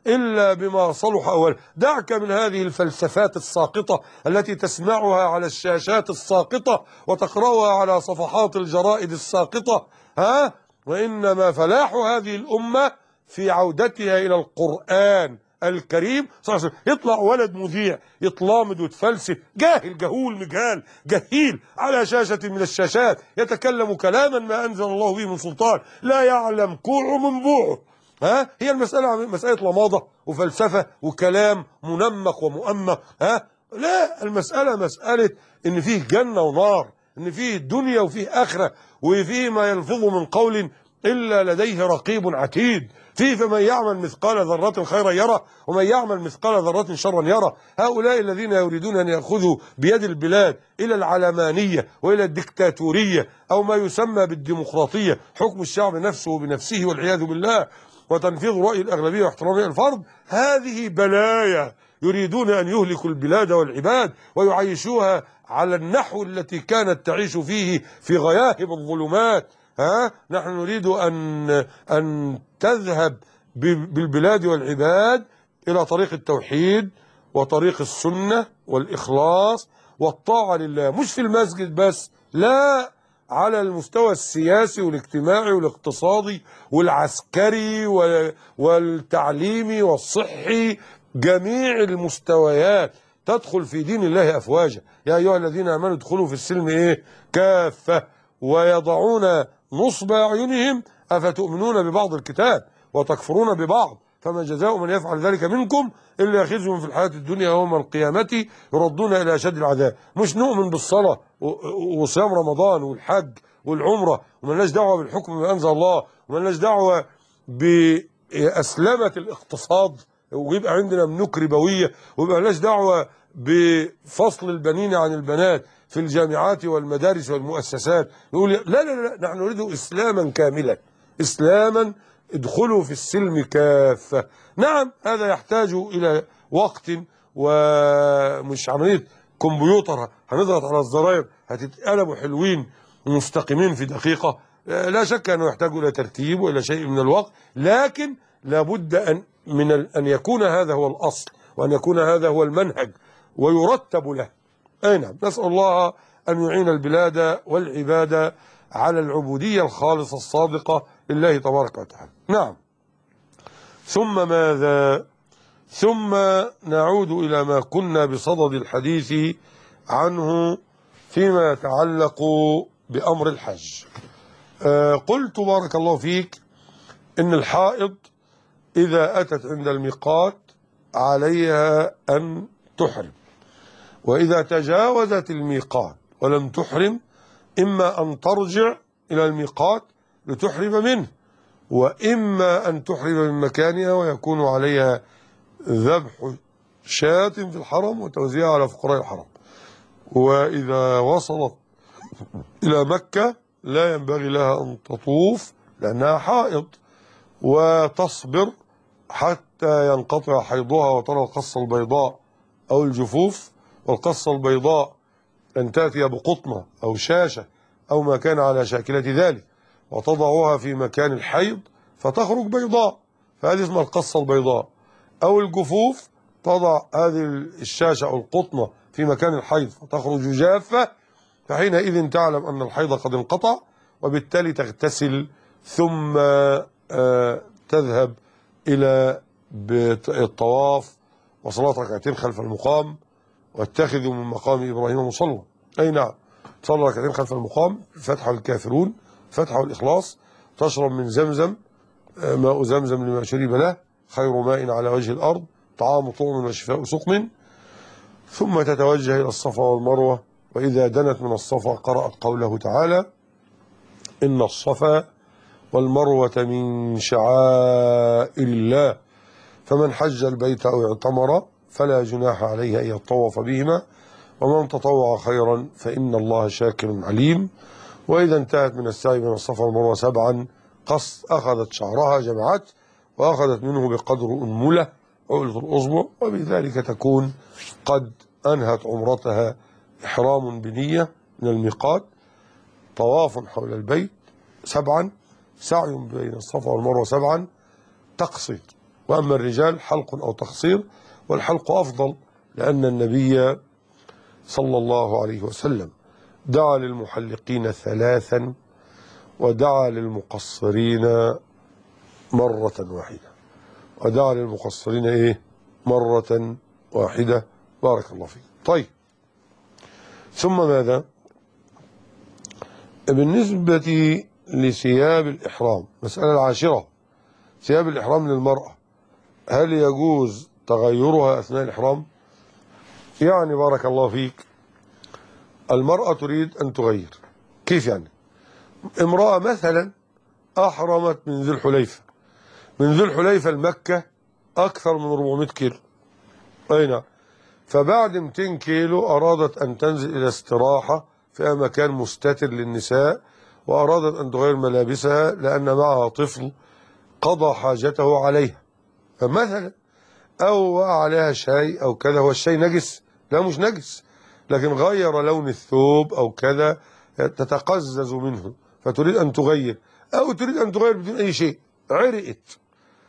إلا بما صلح أولا. دعك من هذه الفلسفات الساقطة التي تسمعها على الشاشات الساقطة وتقرأها على صفحات الجرائد الساقطة، وإنما فلاح هذه الأمة في عودتها إلى القرآن الكريم صلى الله عليه وسلم. يطلع ولد مذيع يتلامد ويتفلسف، جاهل جهول مجهال جهيل، على شاشة من الشاشات يتكلم كلاما ما أنزل الله به من سلطان، لا يعلم كوعه من بوعه. هي المسألة مسألة لماضة وفلسفة وكلام منمق ومؤمق. لا، المسألة مسألة إن فيه جنة ونار، إن فيه دنيا وفيه آخرة، وفيه ما يلفظ من قول إلا لديه رقيب عتيد، فيه فمن يعمل مثقال ذرة خيرا يرى ومن يعمل مثقال ذرة شرا يرى. هؤلاء الذين يريدون أن يأخذوا بيد البلاد إلى العلمانية وإلى الدكتاتورية أو ما يسمى بالديمقراطية، حكم الشعب نفسه بنفسه والعياذ بالله، وتنفيذ رأي الأغلبية واحترام الفرد، هذه بلايا يريدون أن يهلكوا البلاد والعباد ويعيشوها على النحو التي كانت تعيش فيه في غياهب الظلمات. نحن نريد أن تذهب بالبلاد والعباد إلى طريق التوحيد وطريق السنة والإخلاص والطاعة لله، مش في المسجد بس، لا، على المستوى السياسي والاجتماعي والاقتصادي والعسكري والتعليمي والصحي، جميع المستويات تدخل في دين الله أفواجا. يا أيها الذين آمنوا ادخلوا في السلم كافة، ويضعون نصب أعينهم أفتؤمنون ببعض الكتاب وتكفرون ببعض، فما جزاء من يفعل ذلك منكم إلا خزي في الحياة الدنيا ويوم القيامة يردون إلى أشد العذاب. مش نؤمن بالصلاة وصيام رمضان والحج والعمرة وملناش دعوة بالحكم بما أنزل الله وملناش دعوة بأسلمة الاقتصاد ويبقى عندنا ملوك ربوية ويبقى ملناش دعوة بفصل البنين عن البنات في الجامعات والمدارس والمؤسسات. نقول لا لا لا، نحن نريد إسلاما كاملا، إسلاما ادخلوا في السلم كافة. نعم، هذا يحتاج إلى وقت، ومش عملية كمبيوتر هنضغط على الزراير هتتقلبوا حلوين ومستقيمين في دقيقة. لا شك أنه يحتاج إلى ترتيب وإلى شيء من الوقت، لكن لابد أن يكون هذا هو الأصل وأن يكون هذا هو المنهج ويرتب له. أي نعم، نسأل الله أن يعين البلاد والعباد على العبودية الخالصة الصادقة لله تبارك وتعالى. نعم، ثم ماذا؟ ثم نعود إلى ما كنا بصدد الحديث عنه فيما يتعلق بأمر الحج. قلت بارك الله فيك إن الحائض إذا أتت عند الميقات عليها أن تحرم، وإذا تجاوزت الميقات ولم تحرم إما أن ترجع إلى الميقات لتحرم منه، وإما أن تحرم من مكانها ويكون عليها ذبح شاة في الحرم وتوزيعها على فقراء الحرم. وإذا وصلت إلى مكة لا ينبغي لها أن تطوف لأنها حائض، وتصبر حتى ينقطع حيضها وترى القصة البيضاء أو الجفوف. والقصة البيضاء أن تأتي بقطنة أو شاشة أو ما كان على شاكلة ذلك وتضعها في مكان الحيض فتخرج بيضاء، فهذه اسمها القصة البيضاء. أو الجفوف تضع هذه الشاشة أو القطنة في مكان الحيض فتخرج جافة، فحينئذ تعلم أن الحيض قد انقطع، وبالتالي تغتسل ثم تذهب إلى الطواف وصلاة ركعتين خلف المقام، واتخذوا من مقام إبراهيم مصلى. أي نعم، تصلي ركعتين خلف المقام، الفتحة والكافرون، الفتحة والإخلاص، تشرب من زمزم، ماء زمزم لما شرب له، خير ماء على وجه الأرض، طعام طعم وشفاء سقم، ثم تتوجه إلى الصفا والمروة. وإذا دنت من الصفا قرأت قوله تعالى: إن الصفا والمروة من شعائر الله فمن حج البيت أو اعتمر فلا جناح عليه أن يطوف بهما ومن تطوع خيرا فإن الله شاكر عليم. وإذا انتهت من السعي بين الصفا والمروة 7 أخذت شعرها جمعت وأخذت منه بقدر أنملة عقلة الأصبع، وبذلك تكون قد أنهت عمرتها. إحرام بنية من الميقات، طواف حول البيت 7، سعي بين الصفا والمروة 7، تقصير وأما الرجال حلق أو تقصير، والحلق أفضل لأن النبي صلى الله عليه وسلم دعا للمحلقين 3 ودعا للمقصرين مرة واحدة. ودعا للمقصرين إيه؟ مرة واحدة. بارك الله فيك. طيب، ثم ماذا؟ بالنسبة لثياب الإحرام، مسألة العاشرة، ثياب الإحرام للمرأة، هل يجوز تغيرها أثناء الإحرام؟ يعني بارك الله فيك، المرأة تريد أن تغير. كيف يعني؟ امرأة مثلا أحرمت من ذي الحليفة، من ذي الحليفة لمكة أكثر من 400 كيلو، أي نعم، فبعد 200 كيلو أرادت أن تنزل إلى استراحة في مكان مستتر للنساء، وأرادت أن تغير ملابسها لأن معها طفل قضى حاجته عليها، فمثلا أو وقع عليها شيء أو كذا. هو الشيء نجس؟ لا مش نجس، لكن غير لون الثوب أو كذا تتقزز منه فتريد أن تغير، أو تريد أن تغير بدون أي شيء، عرقت،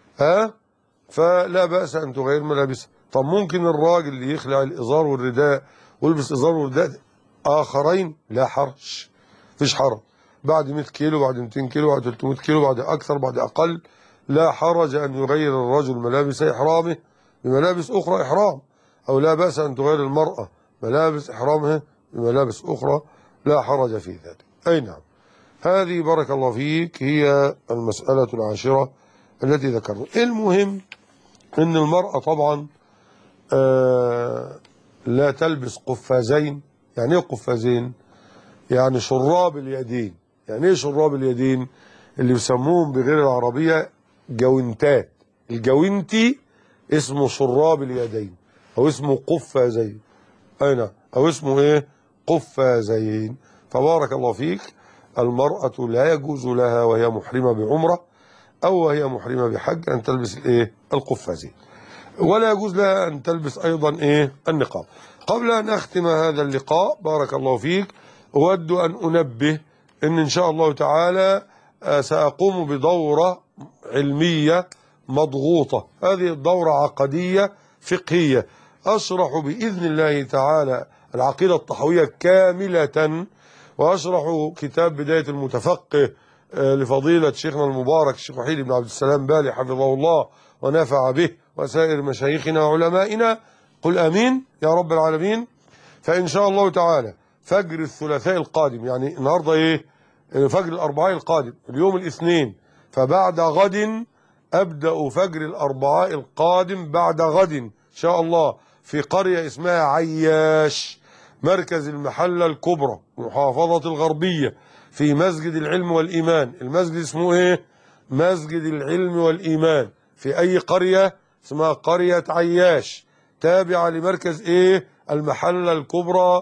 فلا بأس أن تغير ملابسها. طب ممكن الراجل اللي يخلع الإزار والرداء ويلبس إزار ورداء آخرين؟ لا حرج، فيش حرج. بعد 100 كيلو، بعد 200 كيلو، بعد 300 كيلو، بعد أكثر، بعد أقل، لا حرج أن يغير الرجل ملابس إحرامه بملابس أخرى إحرام، أو لا بأس أن تغير المرأة ملابس إحرامها بملابس أخرى، لا حرج في ذلك. أي نعم. هذه بارك الله فيك هي المسألة العاشرة التي ذكرنا. المهم أن المرأة طبعا لا تلبس قفازين. يعني ايه قفازين؟ يعني شراب اليدين. يعني ايه شراب اليدين؟ اللي بيسموهم بغير العربية جوينتات. الجوينتي اسمه شراب اليدين، او اسمه قفازين، اين، او اسمه ايه؟ قفازين. فبارك الله فيك، المرأة لا يجوز لها وهي محرمة بعمرة او وهي محرمة بحج ان تلبس الايه؟ القفازين. ولا يجوز لها أن تلبس أيضا إيه؟ النقاب. قبل أن أختم هذا اللقاء بارك الله فيك، أود أن أنبه إن شاء الله تعالى سأقوم بدورة علمية مضغوطة. هذه الدورة عقدية فقهية، أشرح بإذن الله تعالى العقيدة الطحوية كاملة، وأشرح كتاب بداية المتفقه لفضيلة شيخنا المبارك الشيخ وحيد بن عبد السلام بالي حفظه الله ونفع به، وسائر مشايخنا وعلمائنا، قل امين يا رب العالمين. فان شاء الله تعالى فجر الثلاثاء القادم، يعني النهارده ايه؟ فجر الاربعاء القادم، اليوم الاثنين، فبعد غد ابدا فجر الاربعاء القادم بعد غد ان شاء الله في قريه اسمها عياش، مركز المحله الكبرى محافظه الغربيه، في مسجد العلم والايمان. المسجد اسمه ايه؟ مسجد العلم والايمان. في اي قريه؟ اسمها قريه عياش، تابعه لمركز ايه؟ المحله الكبرى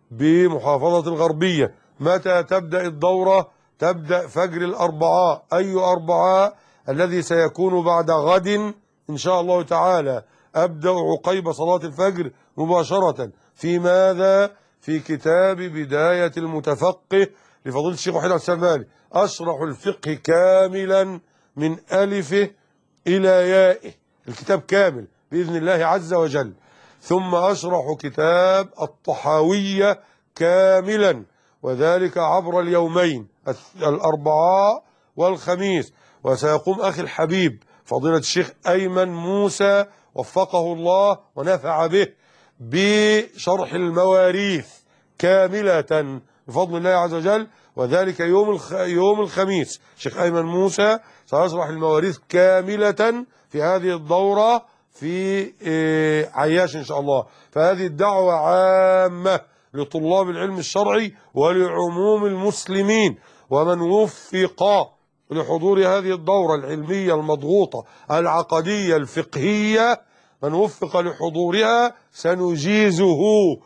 بمحافظه الغربيه. متى تبدا الدوره؟ تبدا فجر الاربعاء. اي اربعاء؟ الذي سيكون بعد غد ان شاء الله تعالى. ابدا عقيب صلاه الفجر مباشره. في ماذا؟ في كتاب بدايه المتفقه لفضيله الشيخ وحيد عبد السلام بالي. اشرح الفقه كاملا من الفه الى يائه، الكتاب كامل باذن الله عز وجل. ثم اشرح كتاب الطحاويه كاملا، وذلك عبر اليومين الاربعاء والخميس. وسيقوم اخي الحبيب فضيله الشيخ ايمن موسى وفقه الله ونفع به بشرح المواريث كامله بفضل الله عز وجل، وذلك يوم الخميس. الشيخ ايمن موسى سيشرح المواريث كامله في هذه الدوره في عياش ان شاء الله. فهذه الدعوه عامه لطلاب العلم الشرعي ولعموم المسلمين، ومن وفق لحضور هذه الدورة العلمية المضغوطة العقدية الفقهية، من وفق لحضورها سنجيزه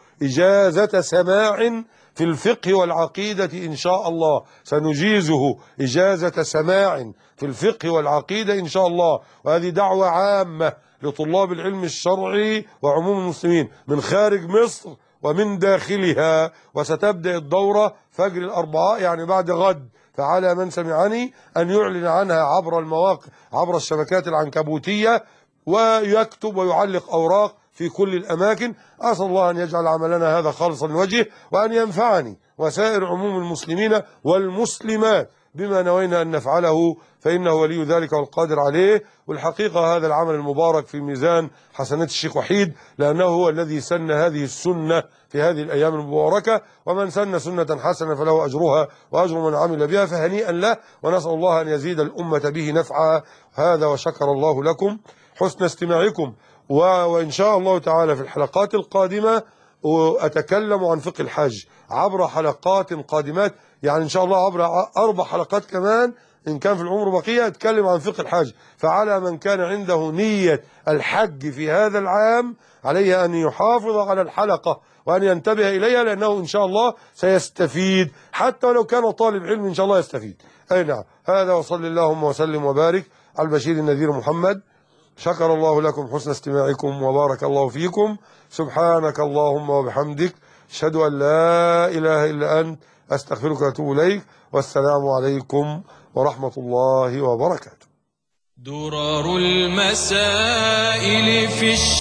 إجازة سماع في الفقه والعقيدة إن شاء الله. سنجيزه إجازة سماع في الفقه والعقيدة إن شاء الله. وهذه دعوة عامة لطلاب العلم الشرعي وعموم المسلمين من خارج مصر ومن داخلها. وستبدأ الدورة فجر الأربعاء، يعني بعد غد. فعلى من سمعني أن يعلن عنها عبر المواقع، عبر الشبكات العنكبوتية ويكتب ويعلق أوراق في كل الأماكن. أسأل الله أن يجعل عملنا هذا خالصا لوجهه، وأن ينفعني وسائر عموم المسلمين والمسلمات بما نوينا أن نفعله، فإنه ولي ذلك والقادر عليه. والحقيقة هذا العمل المبارك في ميزان حسنات الشيخ وحيد، لأنه هو الذي سن هذه السنة في هذه الأيام المباركة، ومن سن سنة حسنة فله أجرها وأجر من عمل بها، فهنيئا له، ونسأل الله أن يزيد الأمة به نفعا. هذا وشكر الله لكم حسن استماعكم، وإن شاء الله تعالى في الحلقات القادمة أتكلم عن فقه الحج عبر حلقات قادمات، يعني إن شاء الله عبر 4 حلقات كمان إن كان في العمر بقية أتكلم عن فقه الحج. فعلى من كان عنده نية الحج في هذا العام عليه أن يحافظ على الحلقة وأن ينتبه إليها، لأنه إن شاء الله سيستفيد، حتى ولو كان طالب علم إن شاء الله يستفيد. أي نعم. هذا وصلى اللهم وسلم وبارك على البشير النذير محمد. شكر الله لكم حسن استماعكم وبارك الله فيكم. سبحانك اللهم وبحمدك، أشهد أن لا إله إلا أنت، أستغفرك وأتوب إليك، والسلام عليكم ورحمة الله وبركاته. درر المسائل في